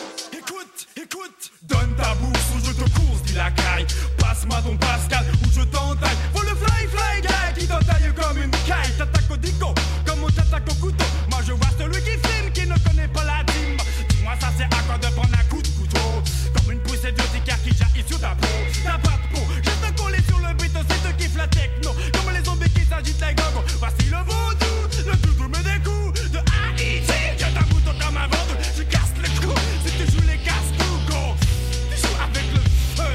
[SPEAKER 17] Écoute, donne ta bourse ou je te course, dit la caille. Passe-moi ton Pascal ou je t'entaille. Faut le fly guy qui t'entaille comme une caille. T'attaques au dico comme on t'attaque au couteau. Moi je vois celui qui filme qui ne connaît pas la team. Dis-moi ça c'est à quoi de prendre un coup de couteau. Comme une poussée de ticard qui jaillit sur ta peau. T'as pas de peau, juste un collé sur le beat, c'est te kiffe la techno. Comme les zombies qui s'agitent les gogos. Voici le vaudou, le doudou met des coups de Haïti. J'ai ta bouton comme un vendu, je casse le cou. Si tu joues les casses tout go, tu joues avec le feu.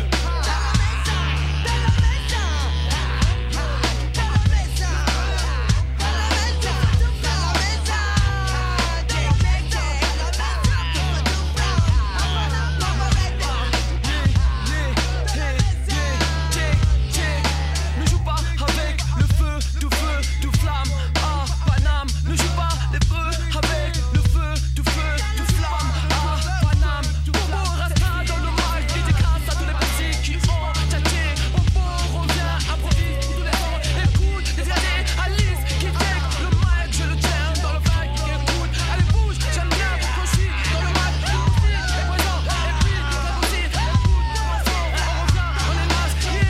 [SPEAKER 15] Ne joue pas avec le feu, tout flamme. Ah, Paname, ne joue pas les feux avec le feu, tout flamme. Ah, Paname, Bobo restera dans le mic. Qui décrase à tous les petits qui ont tchatché. Bobo revient, improvise tous les sons. Écoute, les années, Alice qui take le mic. Je le tiens dans le mic. Écoute, allez bouge, j'aime bien quand je suis dans le mic. Le musique est présent, et puis ça aussi. Écoute, mon son, on revient, on est naze.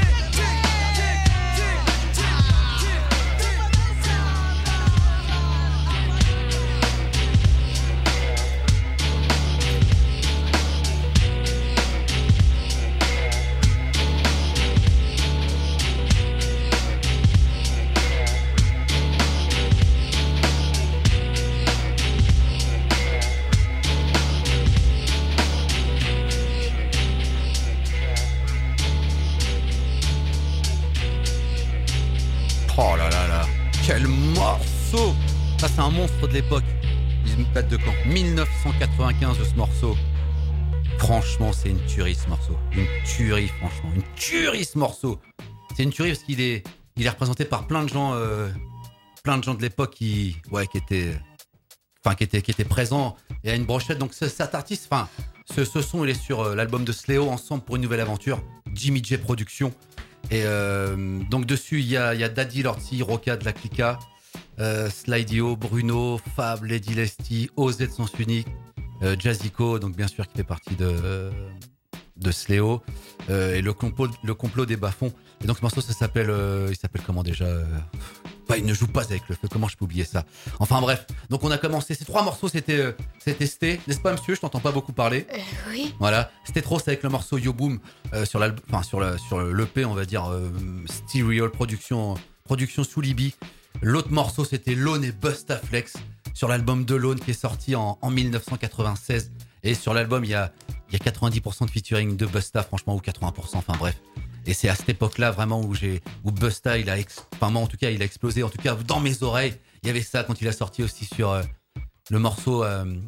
[SPEAKER 3] Oh là là là, quel morceau! Ça c'est un monstre de l'époque. Il me date de quand? 1995 ce morceau. Franchement, c'est une tuerie ce morceau. Une tuerie, franchement. Une tuerie ce morceau. C'est une tuerie parce qu'il est représenté par plein de gens de l'époque qui étaient présents et à une brochette. Donc cet artiste, ce son, il est sur l'album de Sléo, Ensemble pour une nouvelle aventure, Jimmy J Production. Et donc dessus, il y a Daddy Lorty, Roca de la Clica, Slidio, Bruno, Fab, Lady Lesty, OZ de Sens Unique, Jazzico, donc bien sûr qui fait partie de Sléo, et le complot des bas-fonds. Et donc ce morceau, il s'appelle comment déjà il ne joue pas avec le feu, comment je peux oublier ça? Enfin bref, donc on a commencé, ces trois morceaux c'était n'est-ce pas monsieur? Je t'entends pas beaucoup parler.
[SPEAKER 4] Oui.
[SPEAKER 3] Voilà, c'était trop, c'est avec le morceau Yo Boom sur l'EP, on va dire Stereo Production sous Libye. L'autre morceau c'était Lone et Busta Flex sur l'album de Lone qui est sorti en 1996. Et sur l'album il y a 90% de featuring de Busta, franchement, ou 80%, enfin bref. Et c'est à cette époque-là vraiment où Busta il a explosé, en tout cas dans mes oreilles. Il y avait ça quand il a sorti aussi sur le morceau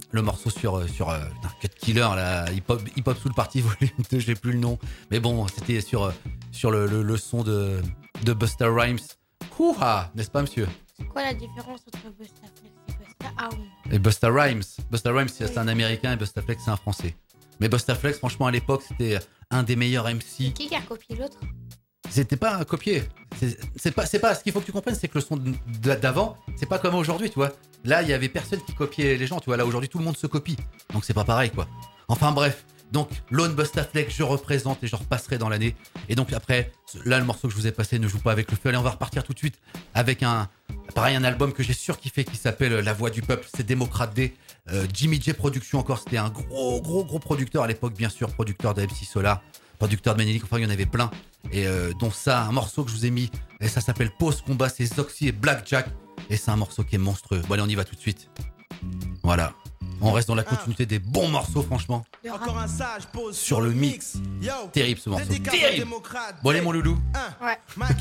[SPEAKER 3] sur Cut Killer, là, hip hop sous le party volume 2, j'ai plus le nom, mais bon, c'était sur le son de Busta Rhymes. Ouha, n'est-ce pas, monsieur?
[SPEAKER 4] C'est quoi la différence entre Busta Flex et Busta Rhymes?
[SPEAKER 3] Et Busta Rhymes, c'est un Américain et Busta Flex c'est un Français. Mais Busta Flex, franchement, à l'époque, c'était un des meilleurs MC.
[SPEAKER 4] Qui a copié l'autre?
[SPEAKER 3] C'était pas un copier. C'est pas. Ce qu'il faut que tu comprennes, c'est que le son d'avant, c'est pas comme aujourd'hui, tu vois. Là, il y avait personne qui copiait les gens, tu vois. Là, aujourd'hui, tout le monde se copie. Donc, c'est pas pareil, quoi. Enfin, bref. Donc, Lone Busta Flex, je représente et je repasserai dans l'année. Et donc, après, là, le morceau que je vous ai passé ne joue pas avec le feu. Allez, on va repartir tout de suite avec un album que j'ai surkiffé qui s'appelle La Voix du Peuple. C'est Démocrate D. Jimmy J Production, encore. C'était un gros producteur à l'époque, bien sûr. Producteur de MC Solar. Producteur de Ménélique, enfin il y en avait plein, et dont ça, un morceau que je vous ai mis, et ça s'appelle Pause Combat, c'est Zoxy et Blackjack, et c'est un morceau qui est monstrueux. Bon allez, on y va tout de suite. Voilà, on reste dans la continuité des bons morceaux, franchement.
[SPEAKER 10] Encore un sage pose
[SPEAKER 3] sur le mix. Terrible ce morceau, terrible. Bon allez mon loulou.
[SPEAKER 4] Ouais.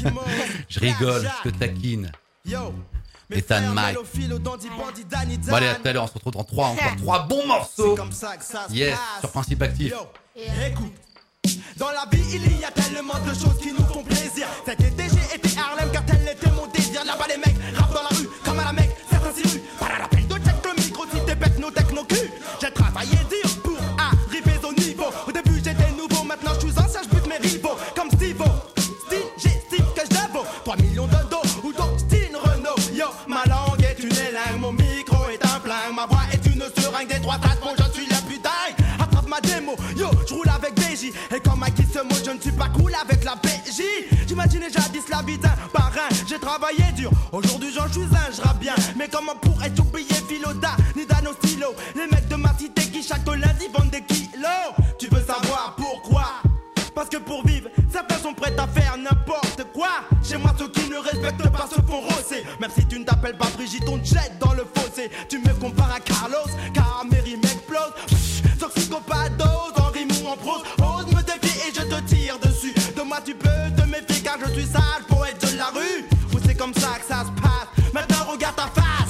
[SPEAKER 3] Je rigole, je te taquine. Ethan Mike. Bon allez, à tout à l'heure, on se retrouve dans 3 bons morceaux. Yes, sur Principe Actif.
[SPEAKER 10] Écoute. Dans la vie il y a tellement de choses qui nous font plaisir. Cet été j'ai été Harlem car tel était mon désir. Là-bas les mecs rappent dans la rue comme à la Mecque. Certains s'y ruent, pas à l'appel de check le micro si t'es bête nos techno cul. J'ai travaillé dur pour arriver au niveau. Au début j'étais nouveau, maintenant je suis ancien, je bute mes rivaux. Comme Steve-O, j'estime que je vaux 3 millions de dos ou d'Austin Renault. Yo, ma langue est une élingue, mon micro est un flingue. Ma voix est une seringue des 3 tasses, bon je suis la putain. Attrape ma démo, yo, je roule avec BJ. Et comme Mikey se moque, je ne suis pas cool avec la PJ. J'imaginais jadis la vie d'un parrain. J'ai travaillé dur, aujourd'hui j'en suis un, je rappe bien. Mais comment pourrais-tu oublier Philoda, ni Dano Stylo? Les mecs de ma cité qui chaque lundi vendent des kilos. Tu veux savoir pourquoi? Parce que pour vivre, certains sont prêts à faire n'importe quoi. Chez moi ceux qui ne respectent pas se font rosser. Même si tu ne t'appelles pas Brigitte, on te jette dans le fossé. Tu me compares à Carlos, car mes rimes explosent. Sur psychopathose, en rime ou en prose. Ose me défier et je te tire dessus. De moi tu peux te méfier car je suis sale poète de la rue. Ou c'est comme ça que ça se passe. Maintenant regarde ta face.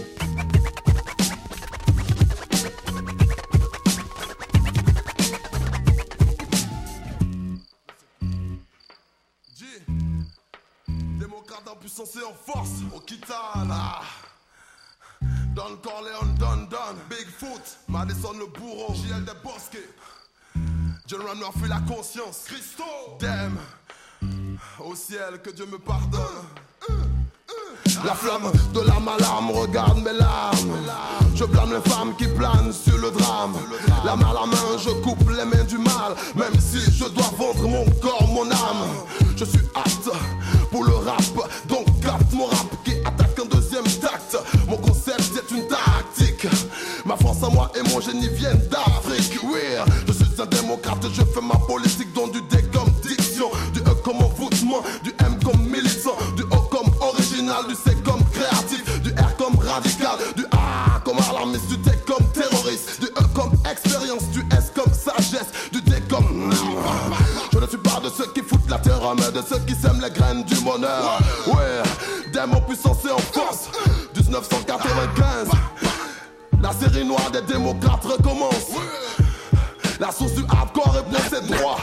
[SPEAKER 12] Démocrate en puissance et en force, Okitala. Don Corleone, Don, Bigfoot, Madison le bourreau, JL des Bosques, John Ramler fuit la conscience, Christo, Dem, au ciel que Dieu me pardonne. La flamme de l'âme à l'âme regarde mes larmes. Je blâme les femmes qui planent sur le drame. La main à la main, je coupe les mains du mal. Même si je dois vendre mon corps, mon âme. Je suis apte pour le rap, donc capte mon rap qui attaque un deuxième tact. Mon concept est une tactique. Ma force à moi et mon génie viennent d'Afrique. Oui, je suis un démocrate, je fais ma politique dont du D comme diction, du E comme envoûtement, du M comme militant, du O comme original, du C comme créatif, du R comme radical, du A comme alarmiste, du T comme terroriste, du E comme expérience, du S comme sagesse, du D comme... Je ne suis pas de ceux qui foutent la terreur, mais de ceux qui sèment les graines du bonheur. Ouais, démon puissance et en force, 1995. La série noire des démocrates recommence. La source du hardcore est bien ses droits.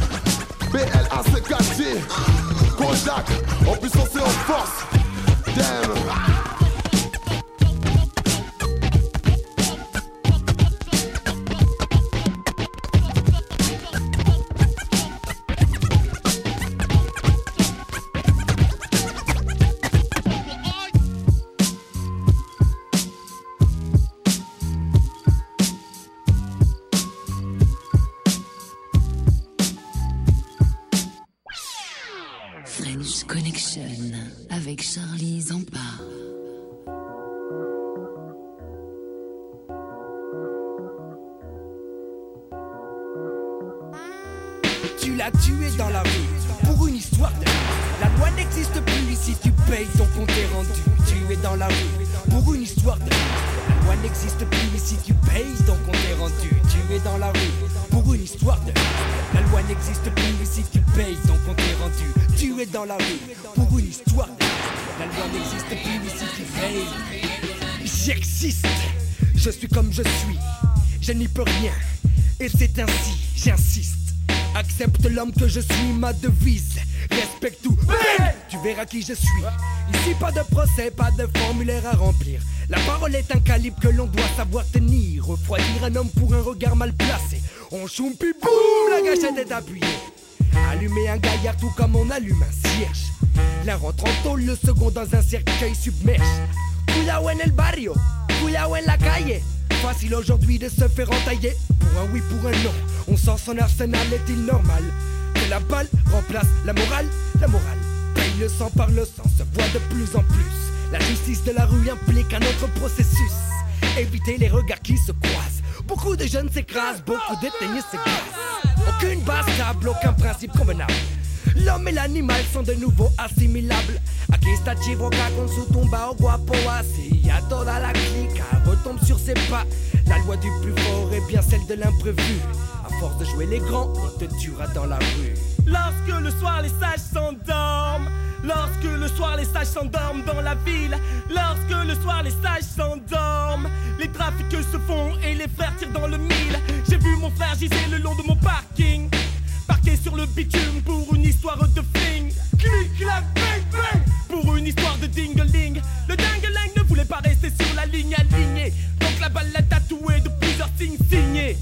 [SPEAKER 12] BLACKT, Kojak, en puissance et en force. Damn.
[SPEAKER 2] French Connection avec Charlie Zampa.
[SPEAKER 15] Tu l'as tué dans la rue pour une histoire de... La loi n'existe plus ici, tu payes ton compte est rendu. Tu es dans la rue pour une histoire de... La loi n'existe plus ici, tu payes ton compte est rendu. Tu es dans la rue pour une histoire de... La loi n'existe plus ici, tu payes ton compte est rendu. Tu es dans la rue pour une histoire de... La loi n'existe plus ici, tu payes. J'existe Je suis comme je suis, je n'y peux rien. Et c'est ainsi, j'insiste. Accepte l'homme que je suis, ma devise. Respecte tout, bang! Tu verras qui je suis. Ici pas de procès, pas de formulaire à remplir. La parole est un calibre que l'on doit savoir tenir. Refroidir un homme pour un regard mal placé. On choum puis boum, la gâchette est appuyée. Allumer un gaillard tout comme on allume un cierge. L'un rentre en tôle, le second dans un cercueil submerge. Cuidado en el barrio, cuidado en la calle. Facile aujourd'hui de se faire entailler. Pour un oui, pour un non, on sort son arsenal, est-il normal que la balle remplace la morale? La morale paye le sang par le sang, se voit de plus en plus. La justice de la rue implique un autre processus. Éviter les regards qui se croisent. Beaucoup de jeunes s'écrasent, beaucoup d'éteignés s'écrasent. Aucune base stable, aucun principe convenable. L'homme et l'animal sont de nouveau assimilables. Aquí está Chivoca con su tumbao guapo así. A toda la clique retombe sur ses pas. La loi du plus fort est bien celle de l'imprévu. À force de jouer les grands, on te tuera dans la rue.
[SPEAKER 18] Lorsque le soir les sages s'endorment, lorsque le soir les sages s'endorment dans la ville, lorsque le soir les sages s'endorment, les trafics se font et les frères tirent dans le mille. J'ai vu mon frère giser le long de mon parking, parqué sur le bitume pour une histoire de fling. Clic, clac, bang, bang, pour une histoire de dingeling. Le dingeling ne voulait pas rester sur la ligne alignée, donc la balle l'a tatoué de plusieurs signes signés.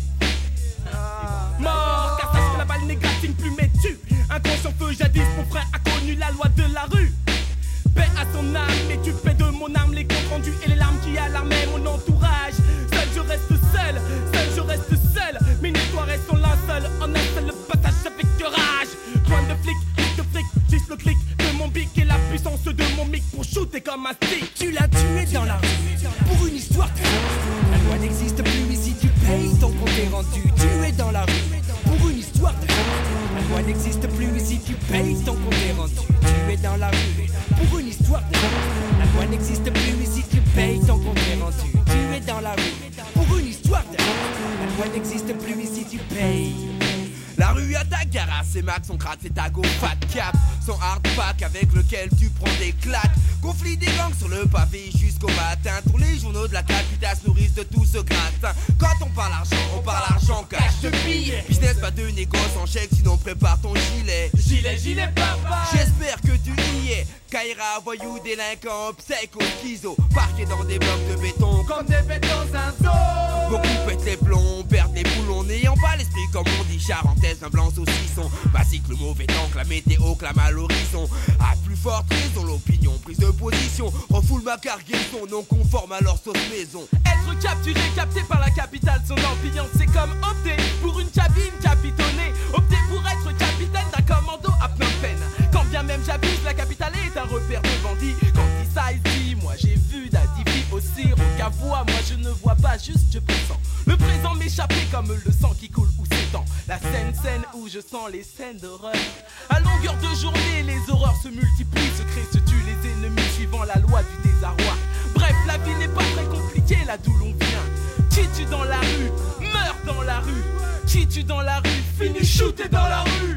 [SPEAKER 18] Mort, car sache que la balle n'égratigne plus mais tue. Inconscient feu jadis, mon frère a connu la loi de la rue. Paix à son âme, et tu paies de mon âme les comptes rendus et les larmes qui alarmaient mon entourage. Seul je reste seul, seul je reste seul. Mes histoires sont linceul, en un seul passage avec rage. Point de flic, juste le clic de mon bic et la puissance de mon mic pour shooter comme un stick.
[SPEAKER 15] Tu l'as tué dans la rue, pour une histoire de... La loi n'existe plus ici, tu payes ton compte est rendu. Tu es dans la rue, pour une histoire de... La loi n'existe plus ici, tu payes ton compte est rendu. Tu es dans la rue, pour une histoire de... La loi n'existe plus ici, tu payes ton compte est rendu. Tu es dans la rue, pour une histoire de... La loi n'existe plus ici, tu payes.
[SPEAKER 21] La rue à ta gare, c'est Max, son crâne, c'est ta go fat cap. Son hard pack avec lequel tu prends des claques. Conflit des gangs sur le pavé jusqu'au matin. Tous les journaux de la capitale se nourrissent de tout ce gratin. Quand on parle argent, cash de billets. Business, pas de négoce en chèque, sinon prépare ton gilet.
[SPEAKER 18] Gilet papa.
[SPEAKER 21] J'espère que tu y es. Kaira, voyou, délinquant, psycho, schizo. Parqués dans des blocs de béton
[SPEAKER 18] comme des bêtes dans un zoo.
[SPEAKER 21] Beaucoup pètent les plombs, perdent les boulons, n'ayant pas l'esprit comme on dit. Charentaise, un blanc saucisson. Basique, le mauvais temps, que la météo clame à l'horizon. À plus forte raison, l'opinion, prise de position. Refoule ma cargaison, non conforme à leur sauce maison.
[SPEAKER 18] Être capturé, capté par la capitale, son ambiance, c'est comme opter pour une cabine capitonnée. Opter pour être capitaine d'un commando à plein peine. Quand bien même j'habite, la capitale est un repère de bandits. Quand il dit ça ici, moi j'ai vu d'Adivi aussi. Rocavois, moi je ne vois pas, juste je pressens le présent m'échapper comme le sang qui coule ou s'étend. La scène où je sens les scènes d'horreur. À longueur de journée, les horreurs se multiplient, se créent, se tuent les ennemis suivant la loi du désarroi. Bref, la vie n'est pas très compliquée là d'où l'on vient. Qui tue dans la rue, meurt dans la rue. Qui tue dans la rue, finit shooté dans la rue.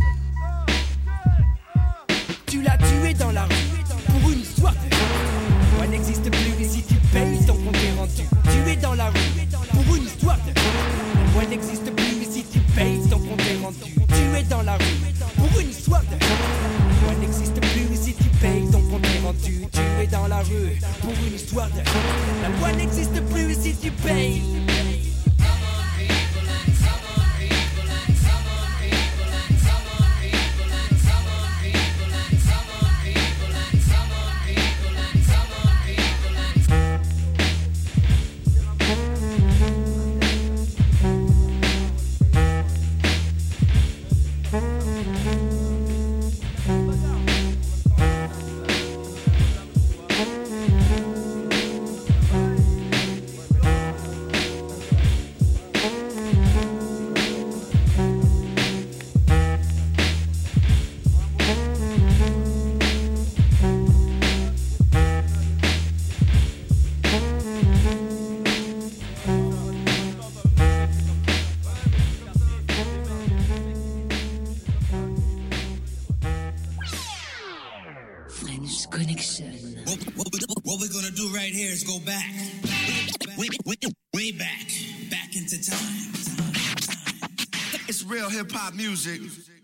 [SPEAKER 15] Tu l'as tué dans la rue, pour une histoire de... La loi n'existe plus ici, tu payes ton compte est rendu. Tu es dans la rue, pour une histoire de... La loi n'existe plus ici, tu payes ton compte est rendu. Tu es dans la rue, pour une histoire de... La loi n'existe plus ici, tu payes ton compte est rendu. Tu es dans la rue, pour une histoire de... La loi n'existe plus ici, tu payes.
[SPEAKER 2] French Connection.
[SPEAKER 8] What we're gonna do right here is go back, way back into time.
[SPEAKER 11] It's real hip-hop music.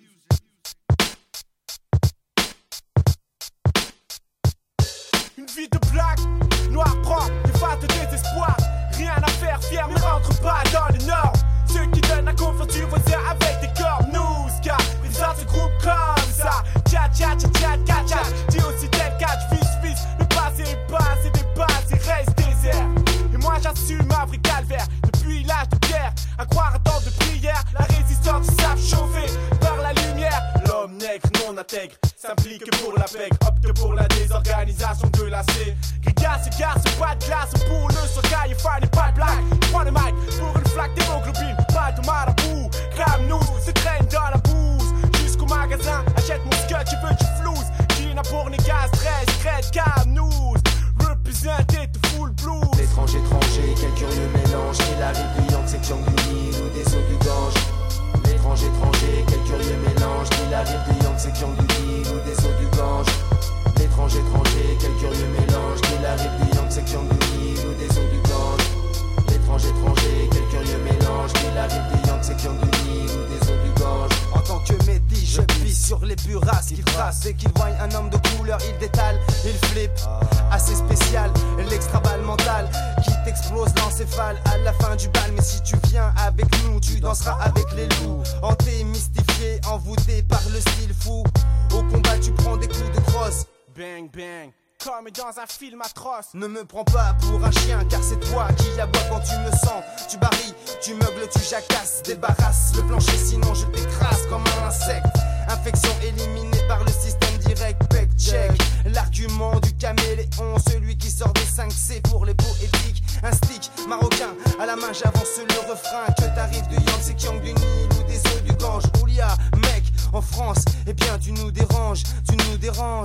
[SPEAKER 7] Une vie de blague, noir propre, des phases de désespoir. Rien à faire, fier, mais rentre pas dans les normes. Ceux qui donnent la confiance du voisin avec des cornes. Nous, ska, présente ce groupe comme ça. Tcha tcha tcha tcha tcha tcha. Dis aussi tel catch, fils. Le passé est passé, dépassé, reste désert. Et moi j'assume ma vraie calvaire. Depuis l'âge de pierre, à croire à tant de prières. La résistance savent chauffer par la lumière. L'homme nègre non intègre s'implique pour la pègre, opte pour la désorganisation de la C. Grigasse, garce, pas de glace pour le socaille, fan et pas de blague. Prends le mic pour une flaque d'hémoglobine, pas de marabout. Crame-nous, se traîne dans la bouse. Jusqu'au magasin, achète mon scotch, tu veux du flouze. Gina pour les gaz, 13, crête, cam-nous. Représenté de full blues.
[SPEAKER 9] L'étranger, quel curieux mélange. Qu'il arrive du Yang, c'est Kyanguni ou des eaux du Gange. L'étranger, quel curieux mélange. Qu'il arrive du Yang, c'est Kyanguni ou des eaux du Gange. L'étranger, quel curieux mélange. Qu'il arrive du Yang, c'est Kyanguni ou des eaux du Gange. L'étranger, quel curieux mélange. Qu'il arrive du Yang, c'est Kyanguni ou des eaux du Gange.
[SPEAKER 6] En tant que métis, je pisse sur les burrasques qu'il trace. Dès qu'il voit un homme de couleur, il détale, il flippe. Assez spécial, l'extra-balle mentale qui t'explose l'encéphale à la fin du bal. Mais si tu viens avec nous, tu danseras avec les loups. Hanté, mystifié, envoûté par le style fou. Au combat, tu prends des coups de crosse.
[SPEAKER 7] Bang, bang, comme dans un film atroce.
[SPEAKER 6] Ne me prends pas pour un chien, car c'est toi qui aboie quand tu me sens. Tu barilles, tu meugles, tu jacasses. Débarrasse le plancher, sinon je t'écrase comme un insecte. Infection éliminée par le système direct. Peck check, l'argument du caméléon. Celui qui sort des 5C pour les poétiques. Un stick marocain à la main, j'avance le refrain. Que t'arrives du Yang, c'est Kyang du Nil ou des eaux du Gange. Oulia, mec, en France, eh bien tu nous déranges, tu nous déranges.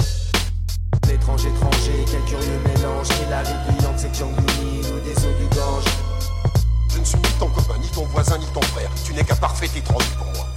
[SPEAKER 9] L'étranger, quel curieux mélange. Qu'il arrive du Yang, c'est Kyanguni ou des eaux du Gange.
[SPEAKER 22] Je ne suis ni ton copain, ni ton voisin, ni ton frère. Tu n'es qu'un parfait étranger pour moi.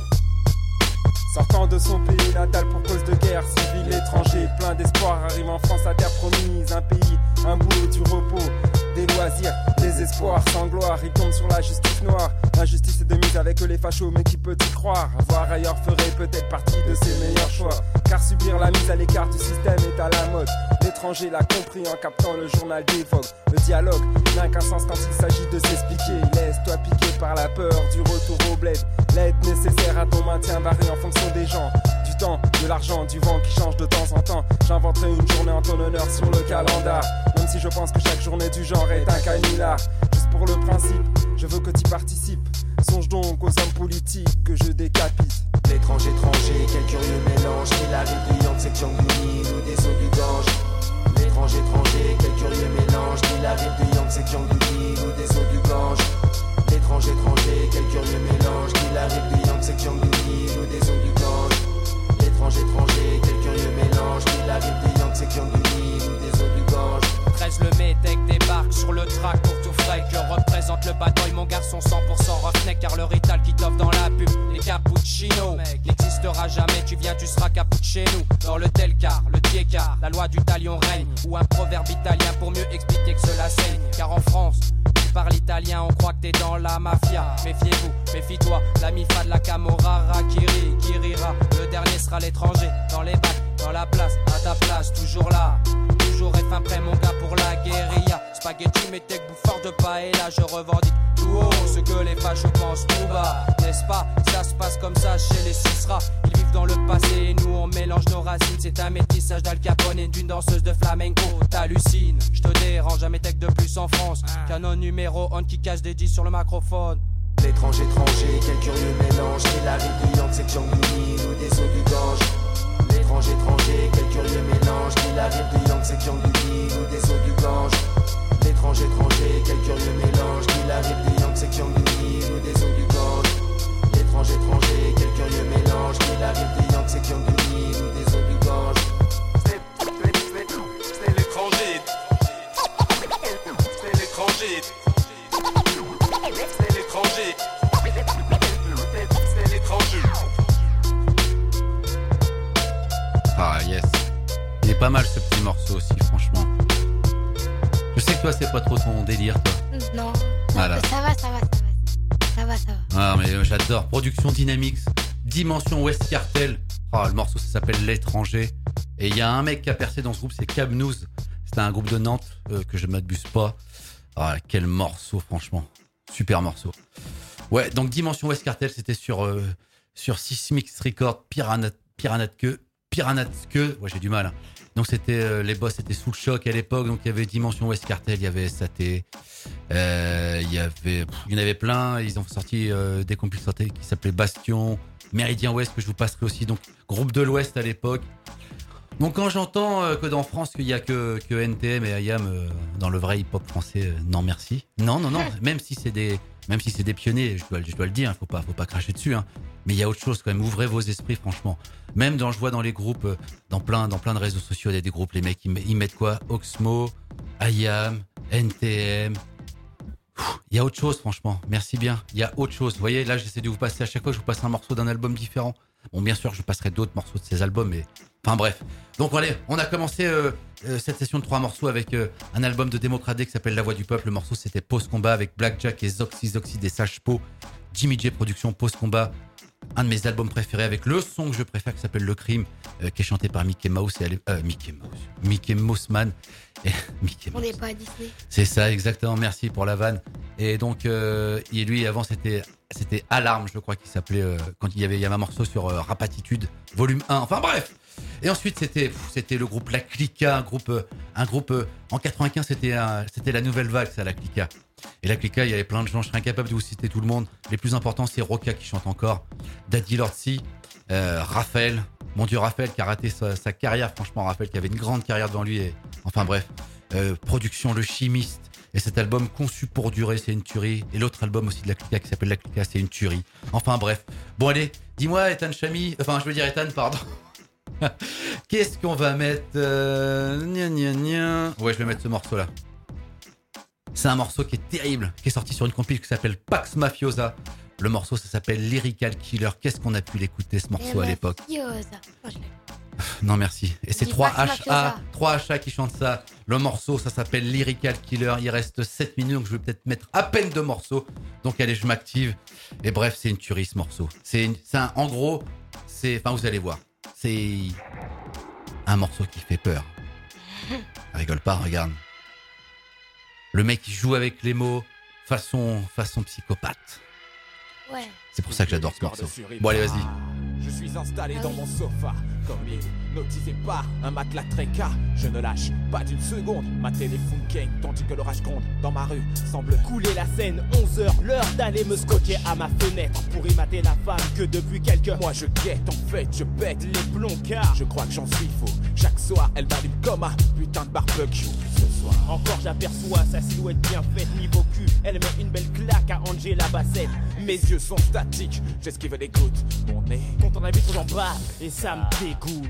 [SPEAKER 23] Sortant de son pays natal pour cause de guerre civile, étranger, plein d'espoir, arrive en France à terre promise. Un pays, un boulot, du repos, des loisirs, des espoirs sans gloire. Il tombe sur la justice noire, injustice de mise avec les fachos, mais qui peut y croire? Voir ailleurs ferait peut-être partie de ses meilleurs choix. Car subir la mise à l'écart du système est à la mode. L'étranger l'a compris en captant le journal des Vogue. Le dialogue n'a qu'un sens quand il s'agit de s'expliquer. Laisse-toi piquer par la peur du retour au bled. L'aide nécessaire à ton maintien varie en fonction des gens, du temps, de l'argent, du vent qui change de temps en temps. J'inventerai une journée en ton honneur sur le calendar. Même si je pense que chaque journée du genre est un canular. Juste pour le principe, je veux que tu participes. Songe donc aux hommes politiques que je décapite.
[SPEAKER 9] L'étranger, quel curieux mélange. Qu'il arrive du Yang, c'est Kyanguni ou des eaux du Gange. L'étranger, quel curieux mélange. Qu'il arrive du Yang, c'est Kyanguni ou des eaux du Gange. L'étranger, quel curieux mélange. Qu'il arrive du Yang, c'est Kyanguni ou des eaux du Gange. L'étranger, quel curieux mélange. Qu'il arrive du Yang, c'est Kyanguni ou des eaux du Gange.
[SPEAKER 24] 13 le Médec débarque sur le track pour tout frais. Je représente le bad boy, mon garçon 100% roughneck. Car le rital qui t'offre dans la pub, les cappuccinos n'existera jamais, tu viens, tu seras caput chez nous. Dans le tel car, le tiécar, la loi du talion règne. Ou un proverbe italien pour mieux expliquer que cela saigne. Car en France, tu parles italien, on croit que t'es dans la mafia. Méfiez-vous, méfie-toi, la mifa de la Camorra qui rit, qui rira. Le dernier sera l'étranger, dans les bacs, dans la place, à ta place, toujours là. Toujours F1 prêt mon gars pour la guérilla. Spaghetti, métèque, bouffeur de paella. Je revendique tout haut ce que les fachos pensent tout bas. N'est-ce pas, ça se passe comme ça chez les Cicera. Ils vivent dans le passé et nous on mélange nos racines. C'est un métissage d'Al Capone et d'une danseuse de flamenco. T'hallucines, je te dérange, un métèque de plus en France. Canon numéro 1 qui cache des 10 sur le macrophone.
[SPEAKER 9] L'étranger, quel curieux mélange. Qu'il arrive du Yang, c'est Kyanguni ou des eaux du Gange. L'étranger, quel curieux mélange. Qu'il arrive du Yang, c'est Kyanguni ou des eaux du Gange. L'étranger, quel curieux mélange. Qu'il arrive du Yang, c'est Kyanguni ou des eaux du Gange. L'étranger, quel curieux mélange. Qu'il arrive du Yang, c'est Kyanguni ou des eaux du Gange.
[SPEAKER 22] C'est l'étranger. C'est l'étranger. C'est l'étranger. C'est l'étranger.
[SPEAKER 3] Ah yes. Il est pas mal ce petit morceau aussi, franchement. toi, c'est pas trop ton délire, toi.
[SPEAKER 4] Non.
[SPEAKER 3] Voilà.
[SPEAKER 4] Ça va.
[SPEAKER 3] Ah, mais j'adore. Production Dynamix, Dimension West Cartel. Oh, le morceau, ça s'appelle L'étranger. Et il y a un mec qui a percé dans ce groupe, c'est Cabnouz. C'était un groupe de Nantes, que je m'abuse pas. Ah, quel morceau, franchement. Super morceau. Ouais, donc Dimension West Cartel, c'était sur Sismix Record, Piranatke. Ouais, j'ai du mal. Hein. Donc c'était les boss étaient sous le choc à l'époque. Donc il y avait Dimension West Cartel, il y avait SAT, il y en avait plein. Ils ont sorti des compiles sortis qui s'appelaient Bastion, Méridien Ouest que je vous passerai aussi. Donc groupe de l'Ouest à l'époque. Donc quand j'entends que dans France qu'il y a que NTM et IAM dans le vrai hip-hop français, non merci. Non. Même si c'est des pionniers, je dois le dire, faut pas cracher dessus. Hein. Mais il y a autre chose quand même. Ouvrez vos esprits, franchement. Même je vois dans les groupes, dans plein de réseaux sociaux, il y a des groupes, les mecs ils mettent quoi? Oxmo, IAM, NTM. Il y a autre chose, franchement. Merci bien. Il y a autre chose. Vous voyez, là j'essaie de vous passer à chaque fois, je vous passe un morceau d'un album différent. Bon, bien sûr, je passerai d'autres morceaux de ces albums, mais enfin bref. Donc allez, on a commencé cette session de 3 morceaux avec un album de Démocratie qui s'appelle La Voix du Peuple. Le morceau c'était Pause Combat avec Blackjack et Zoxy des Sages Po. Jimmy J Production, Pause Combat. Un de mes albums préférés avec le son que je préfère qui s'appelle Le Crime, qui est chanté par Mickey Mouse Mickey Mouseman et Mickey Mouse.
[SPEAKER 4] On n'est pas à Disney.
[SPEAKER 3] C'est ça, exactement. Merci pour la vanne. Et donc, lui avant c'était Alarme, je crois qu'il s'appelait quand il y avait un morceau sur Rapatitude, volume 1. Enfin bref. Et ensuite c'était le groupe La Clica, un groupe en 95 c'était la nouvelle vague, ça, La Clica. Et La Clica, il y avait plein de gens, je serais incapable de vous citer tout le monde. Les plus importants, c'est Roca qui chante encore, Daddy Lordsy, Raphaël, mon Dieu Raphaël qui a raté sa carrière, franchement Raphaël qui avait une grande carrière devant lui. Et, enfin bref, production Le Chimiste. Et cet album Conçu pour durer, c'est une tuerie. Et l'autre album aussi de La Clica qui s'appelle La Clica, c'est une tuerie. Enfin bref. Bon allez, dis-moi Ethan Chami, Ethan, pardon. Qu'est-ce qu'on va mettre Ouais, je vais mettre ce morceau-là. C'est un morceau qui est terrible, qui est sorti sur une compil qui s'appelle Pax Mafiosa. Le morceau, ça s'appelle Lyrical Killer. Qu'est-ce qu'on a pu l'écouter, ce morceau, à l'époque? Non, merci. Et c'est 3HA qui chantent ça. Le morceau, ça s'appelle Lyrical Killer. Il reste 7 minutes, donc je vais peut-être mettre à peine 2 morceaux. Donc allez, je m'active. Et bref, c'est une tuerie, ce morceau. En gros, enfin, vous allez voir. C'est un morceau qui fait peur. Rigole pas, regarde. Le mec il joue avec les mots façon psychopathe.
[SPEAKER 4] Ouais.
[SPEAKER 3] C'est pour ça que j'adore ce morceau. Bon allez, vas-y.
[SPEAKER 9] Je suis installé dans mon sofa, comme hypnotisé par un matelas tréca. Je ne lâche pas d'une seconde, ma téléphone king, tandis que l'orage gronde dans ma rue. Semble couler la scène, 11h, l'heure d'aller me scotcher à ma fenêtre pour y mater la femme que depuis quelques mois je guette. En fait, je pète les plombs car je crois que j'en suis faux. Chaque soir, elle m'allume comme un putain de barbecue. Ce soir, encore j'aperçois sa silhouette bien faite, niveau cul. Elle met une belle claque à Angela Bassett. Mes yeux sont statiques, j'esquive les gouttes. Mon nez, quand on a vu trop j'en bats, et ça me dégoûte.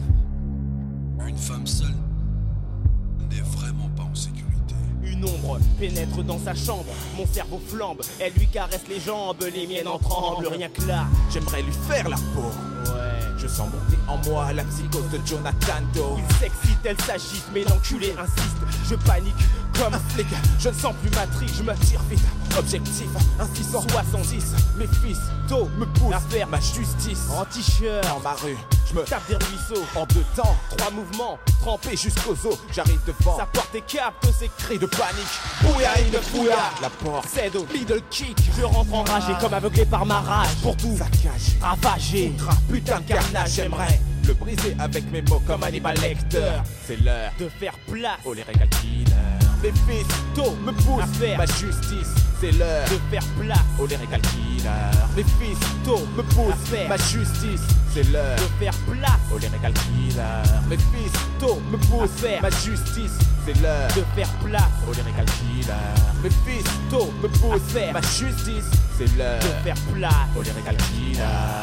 [SPEAKER 8] Une femme seule n'est vraiment pas en sécurité.
[SPEAKER 9] Une ombre pénètre dans sa chambre, mon cerveau flambe. Elle lui caresse les jambes, les miennes en tremblent. Rien que là, j'aimerais lui faire la peau. Ouais, je sens monter en moi la psychose de Jonathan Doe. Il s'excite, elle s'agite, mais l'enculé insiste. Je panique comme un flic, je ne sens plus ma trique, je me tire vite. Objectif, un 670. Mes fils, tôt me poussent à faire ma justice. En t-shirt, dans ma rue, je me tape des ruisseaux. En 2 temps, 3 mouvements, trempé jusqu'aux os. J'arrive devant sa porte et capte ses cris de panique. Bouya, il me fouilla. La porte cède au middle kick. Je rentre enragé comme aveuglé par ma rage. Pour tout saccager, ravager, putain de carnage. J'aimerais le briser avec mes mots comme Hannibal Lecter. C'est l'heure de faire place aux lyrical killers. Les fils tôt me poussent à faire ma justice. C'est l'heure de faire place aux lyrical killers. Les fils tôt me poussent à faire ma justice. C'est l'heure de faire place aux lyrical killers. Mes fils tôt me poussent à faire ma justice. C'est l'heure de faire place aux lyrical killers. Mes fils tôt me poussent à faire ma justice. C'est l'heure de faire place aux lyrical killers.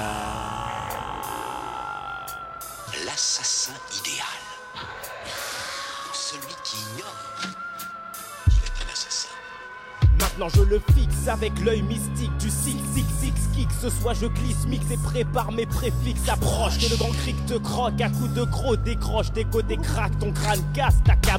[SPEAKER 5] L'assassin idéal. Celui qui ignore qu'il est un assassin.
[SPEAKER 9] Maintenant je le fixe avec l'œil mystique du 6 kick. Ce soir je glisse, mixe et prépare mes préfixes. Approche que le grand cric te croque à coups de gros décroche. Des côtés craque, ton crâne casse ta caboche.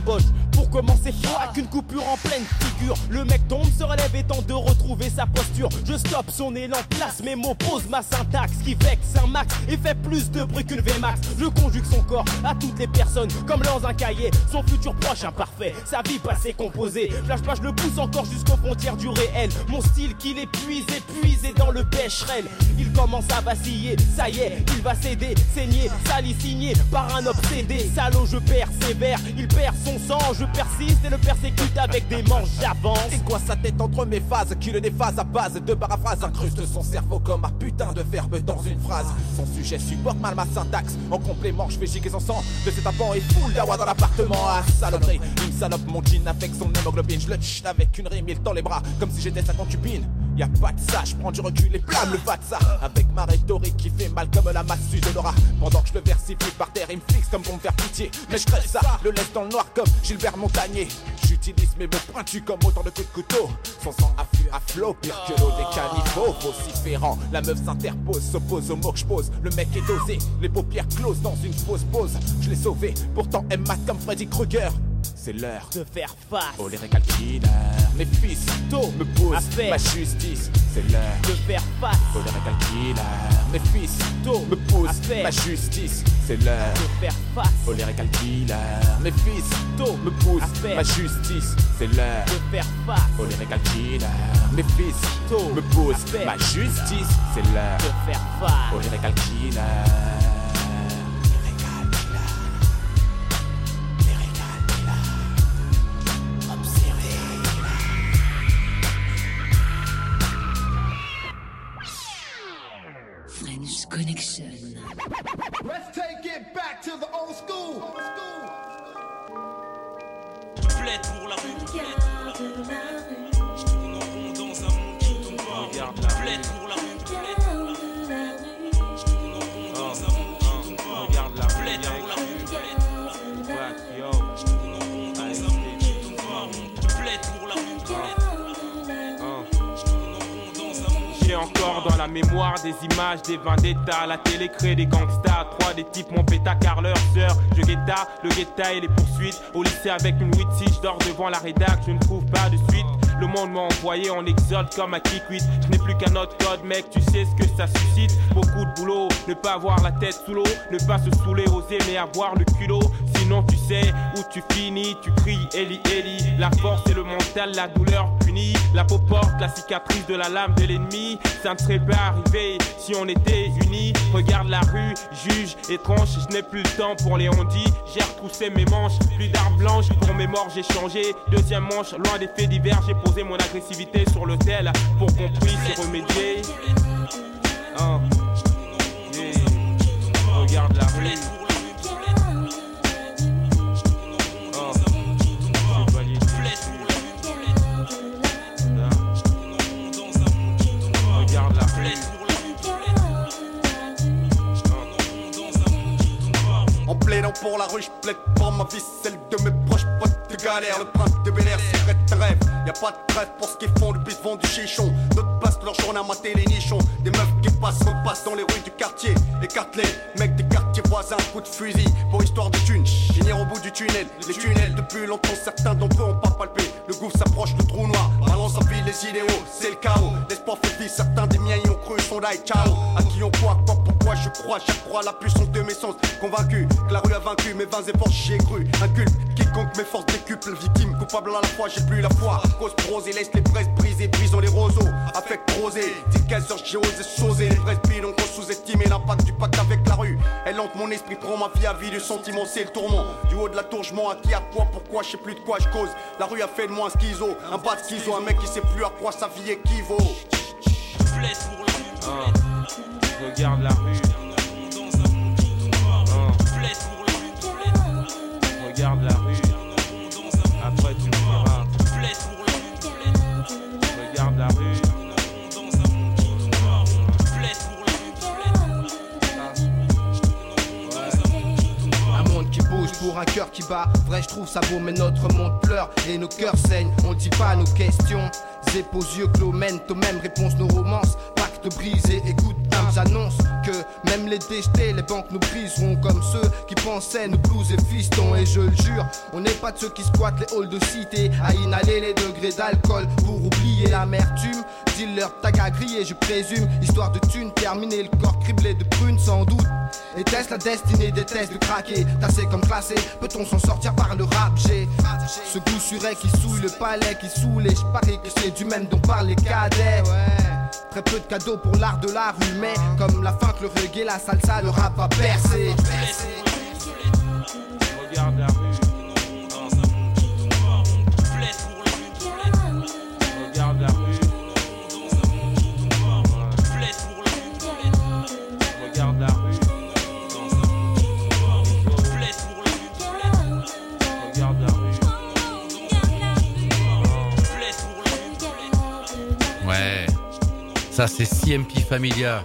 [SPEAKER 23] Pour commencer froid qu'une coupure en pleine figure. Le mec tombe, se relève et tente de retrouver sa posture. Je stoppe son élan, place mes mots, pose ma syntaxe qui vexe un max et fait plus de bruit qu'une VMAX. Je conjugue son corps à toutes les personnes comme dans un cahier. Son futur proche imparfait, sa vie passée composée. Flashback, je le pousse encore jusqu'aux frontières du réel. Mon style qu'il épuise, épuisé dans le bécherel. Il commence à vaciller, ça y est, il va céder, saigner, sali signé par un obsédé. Salaud, je persévère, il perd son sang, je persiste et le persécute avec des manches, j'avance.
[SPEAKER 9] Et quoi sa tête entre mes phases, qui le déphase à base de paraphrases, incruste son cerveau comme un putain de verbe dans une phrase. Son sujet supporte mal ma syntaxe, en complément je fais giga son sang de cet avant et full d'awa dans l'appartement à saloperie. Il me salope mon jean avec son hémoglobine, je le tch avec une rime, il tend les bras comme si j'étais sa concubine. Y'a pas de ça, je prends du recul et blâme le pas de ça. Avec ma rhétorique qui fait mal comme la massue de Laura. Pendant que je le versifie par terre, il me fixe comme pour me faire pitié. Mais je crève ça, le laisse dans le noir comme Gilbert Montagnier. J'utilise mes mots pointus comme autant de coups de couteau. Son sang afflue à flot, pire que l'eau des caniveaux. Vociférant, la meuf s'interpose, s'oppose aux mots que je pose. Le mec est dosé, les paupières closes dans une fausse pose. Je l'ai sauvé, pourtant elle mate comme Freddy Krueger. C'est l'heure
[SPEAKER 23] de faire face
[SPEAKER 9] aux les récalquineurs. Mes fils, tôt me posent ma justice. C'est l'heure
[SPEAKER 23] de faire face
[SPEAKER 9] aux les récalquineurs. Mes fils, tôt me posent ma justice. C'est l'heure
[SPEAKER 23] de faire face
[SPEAKER 9] aux les récalquineurs. Mes fils, tôt me posent ma justice. C'est l'heure
[SPEAKER 23] de faire face
[SPEAKER 9] aux les récalquineurs. Mes fils, tôt me posent ma justice. C'est l'heure
[SPEAKER 23] de faire face
[SPEAKER 9] aux les récalquineurs.
[SPEAKER 2] Connection.
[SPEAKER 8] Let's take it back to the old school.
[SPEAKER 18] Plaide pour la rue, plaide pour la rue. Je tourne en rond dans un monde qui tourne pas. Plaide pour la rue, plaide pour la rue. Je tourne en rond dans un monde qui tourne pas. Plaide pour la rue, plaide pour la rue. Je tourne en rond dans un monde qui tourne pas. Plaide pour la rue, plaide pour la rue. Je tourne en rond dans un monde.
[SPEAKER 23] J'ai encore dans la mémoire des images des vendettas. La télé crée des gangsters. Trois des types mon péta car leur sœur. Je guetta, le guetta et les poursuites. Au lycée avec une 8 si je dors devant la rédac, je ne trouve pas de suite. Le monde m'a envoyé en exode comme à Kikwit. Je n'ai plus qu'un autre code, mec, tu sais ce que ça suscite. Beaucoup de boulot, ne pas avoir la tête sous l'eau. Ne pas se saouler, oser, mais avoir le culot. Sinon tu sais où tu finis, tu cries Eli Eli. La force et le mental, la douleur punie. La peau porte la cicatrice de la lame de l'ennemi. Ça ne serait pas arrivé si on était unis. Regarde la rue, juge, étrange. Je n'ai plus le temps pour les on-dit. J'ai retroussé mes manches, plus d'armes blanches. Pour mes morts j'ai changé, deuxième manche. Loin des faits divers, j'ai posé mon agressivité sur l'autel pour qu'on puisse y remédier. Regarde la rue. Regarde la rue.
[SPEAKER 1] En plaidant pour la rue, je plaide pour ma vie, celle de mes proches potes de galère. Le prince de Bel Air, secret de rêve. Y'a pas de trêve pour ce qu'ils font, le bis vend du chichon. D'autres passent leur journée à mater les nichons. Des meufs qui passent, repassent dans les rues du quartier. Écarte-les, mecs des quartiers voisins, coup de fusil pour histoire de thunes. Finir au bout du tunnel, les tunnels depuis longtemps, certains d'entre eux ont pas palpé. Le gouffre s'approche, le trou noir, balance en file les idéaux, c'est le chaos. L'espoir fait vie, certains des miens y ont cru, sont là et ciao. À qui on croit, pourquoi je crois, chaque croix la puissance de mes sens. Convaincu que la rue a vaincu, mes vains efforts j'y ai cru. Inculpe, quiconque mes forces décuple, victime, coupable à la fois, j'ai plus la foi. Cause prosée, laisse les braises brisées, brisons les roseaux. Affect rosé, dit 15 heures j'ai osé sauser. Les braises bidons qu'on sous-estimé l'impact du pacte avec la rue. Elle hante mon esprit, prend ma vie à vie, du sentiment c'est le tourment. Du haut de la tour, je mens à qui, à quoi, pourquoi, je sais plus de quoi je cause. La rue a fait de moi un schizo, un bas de schizo, un mec qui sait plus à quoi sa vie équivaut.
[SPEAKER 23] Regarde la rue. Regarde la rue. Après tu me diras. Regarde la rue.
[SPEAKER 13] Un monde qui bouge pour un cœur qui bat. Vrai je trouve ça beau mais notre monde pleure et nos cœurs saignent. On dit pas nos questions. Zép aux yeux clos mènent aux mêmes réponses nos romances. Pacte brisé, écoute âmes annonce.
[SPEAKER 9] que même les déjetés, les banques nous briseront comme ceux qui pensaient nous blues et fistons. Et je le jure, on n'est pas de ceux qui squattent les halls de cité à inhaler les degrés d'alcool pour oublier l'amertume. Dis-leur tag à griller, je présume, histoire de thunes terminer, le corps criblé de prunes sans doute. Était-ce la destinée des tests de craquer, tassé comme classé, peut-on s'en sortir par le rap? J'ai ce goût suret qui souille le palais, qui saoule, et je parie que c'est du même dont parlent les cadets. Très peu de cadeaux pour l'art de la rue, mais comme la funk, le reggae, la salsa, le rap va percer.
[SPEAKER 23] Regarde la rue. Regarde la rue. Regarde la rue. Regarde la rue.
[SPEAKER 3] Ouais, ça c'est CMP Familia.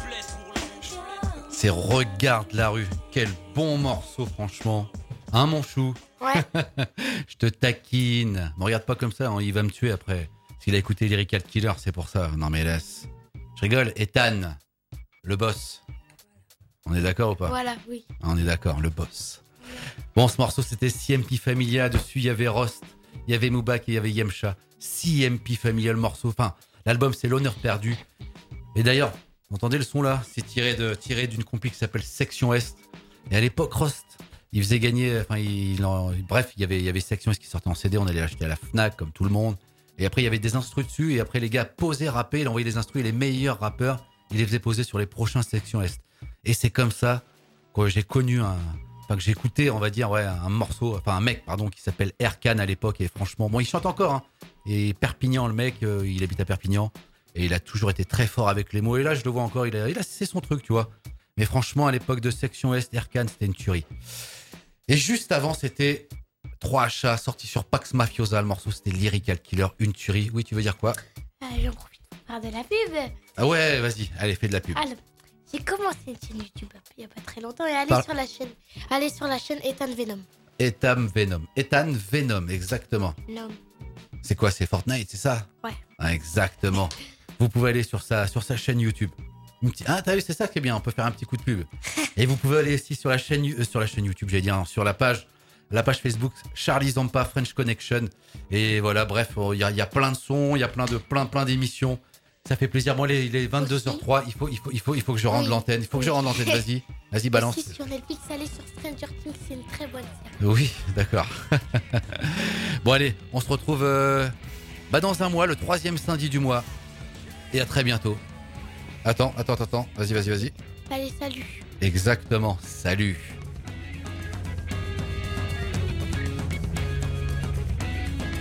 [SPEAKER 3] C'est Regarde la rue. Quel bon morceau, franchement. Hein, mon chou?
[SPEAKER 4] Ouais.
[SPEAKER 3] Je te taquine. Me regarde pas comme ça, hein, il va me tuer après. S'il a écouté Lyrical Killer, c'est pour ça. Non mais laisse. Je rigole. Ethan, le boss. On est d'accord ou pas?
[SPEAKER 4] Voilà, oui.
[SPEAKER 3] On est d'accord, le boss. Bon, ce morceau, c'était CMP Familia. Dessus, il y avait Rost, il y avait Moubak et il y avait Yemcha. CMP Familia, le morceau. Enfin, l'album, c'est L'honneur perdu. Et d'ailleurs, vous entendez le son là? C'est tiré d'une compil qui s'appelle Section Est. Et à l'époque, Rost, il faisait gagner. Enfin, bref, il y avait Section Est qui sortait en CD. On allait l'acheter à la Fnac, comme tout le monde. Et après, il y avait des instrus dessus. Et après, les gars posaient, rappaient. Il envoyait les instrus. Et les meilleurs rappeurs, il les faisait poser sur les prochains Section Est. Et c'est comme ça que j'ai connu que j'ai écouté, on va dire, ouais, un mec, qui s'appelle Erkan à l'époque. Et franchement, bon, il chante encore, hein. Et Perpignan, le mec, il habite à Perpignan. Et il a toujours été très fort avec les mots. Et là, je le vois encore, c'est son truc, tu vois. Mais franchement, à l'époque de Section Est, Erkan, c'était une tuerie. Et juste avant, c'était 3H, sorti sur Pax Mafiosa. Le morceau, c'était Lyrical Killer, une tuerie. Oui, tu veux dire quoi?
[SPEAKER 4] J'en profite pour faire de la pub.
[SPEAKER 3] Ah ouais, vas-y, allez, fais de la pub.
[SPEAKER 4] Alors, j'ai commencé une chaîne YouTube il n'y a pas très longtemps et allez sur la chaîne Ethan Venom.
[SPEAKER 3] Ethan Venom, exactement.
[SPEAKER 4] Non.
[SPEAKER 3] C'est quoi, c'est Fortnite, c'est ça?
[SPEAKER 4] Ouais.
[SPEAKER 3] Ah, exactement. Vous pouvez aller sur sa chaîne YouTube. Ah, t'as vu, c'est ça qui est bien, on peut faire un petit coup de pub. Et vous pouvez aller aussi sur la chaîne YouTube, j'allais dire, sur la page Facebook Charlie Zampa French Connection. Et voilà, bref, il y a plein de sons, il y a plein d'émissions. Ça fait plaisir. Moi, il est 22h03. Il faut que je rende l'antenne. Il faut que je rende l'antenne. Vas-y, balance.
[SPEAKER 4] Aussi sur Netflix, allez sur Stranger Things, c'est une très bonne série.
[SPEAKER 3] Oui, d'accord. Bon, allez, on se retrouve dans un mois, le 3e samedi du mois. Et à très bientôt. Attends. Vas-y.
[SPEAKER 4] Allez, salut.
[SPEAKER 3] Exactement, salut.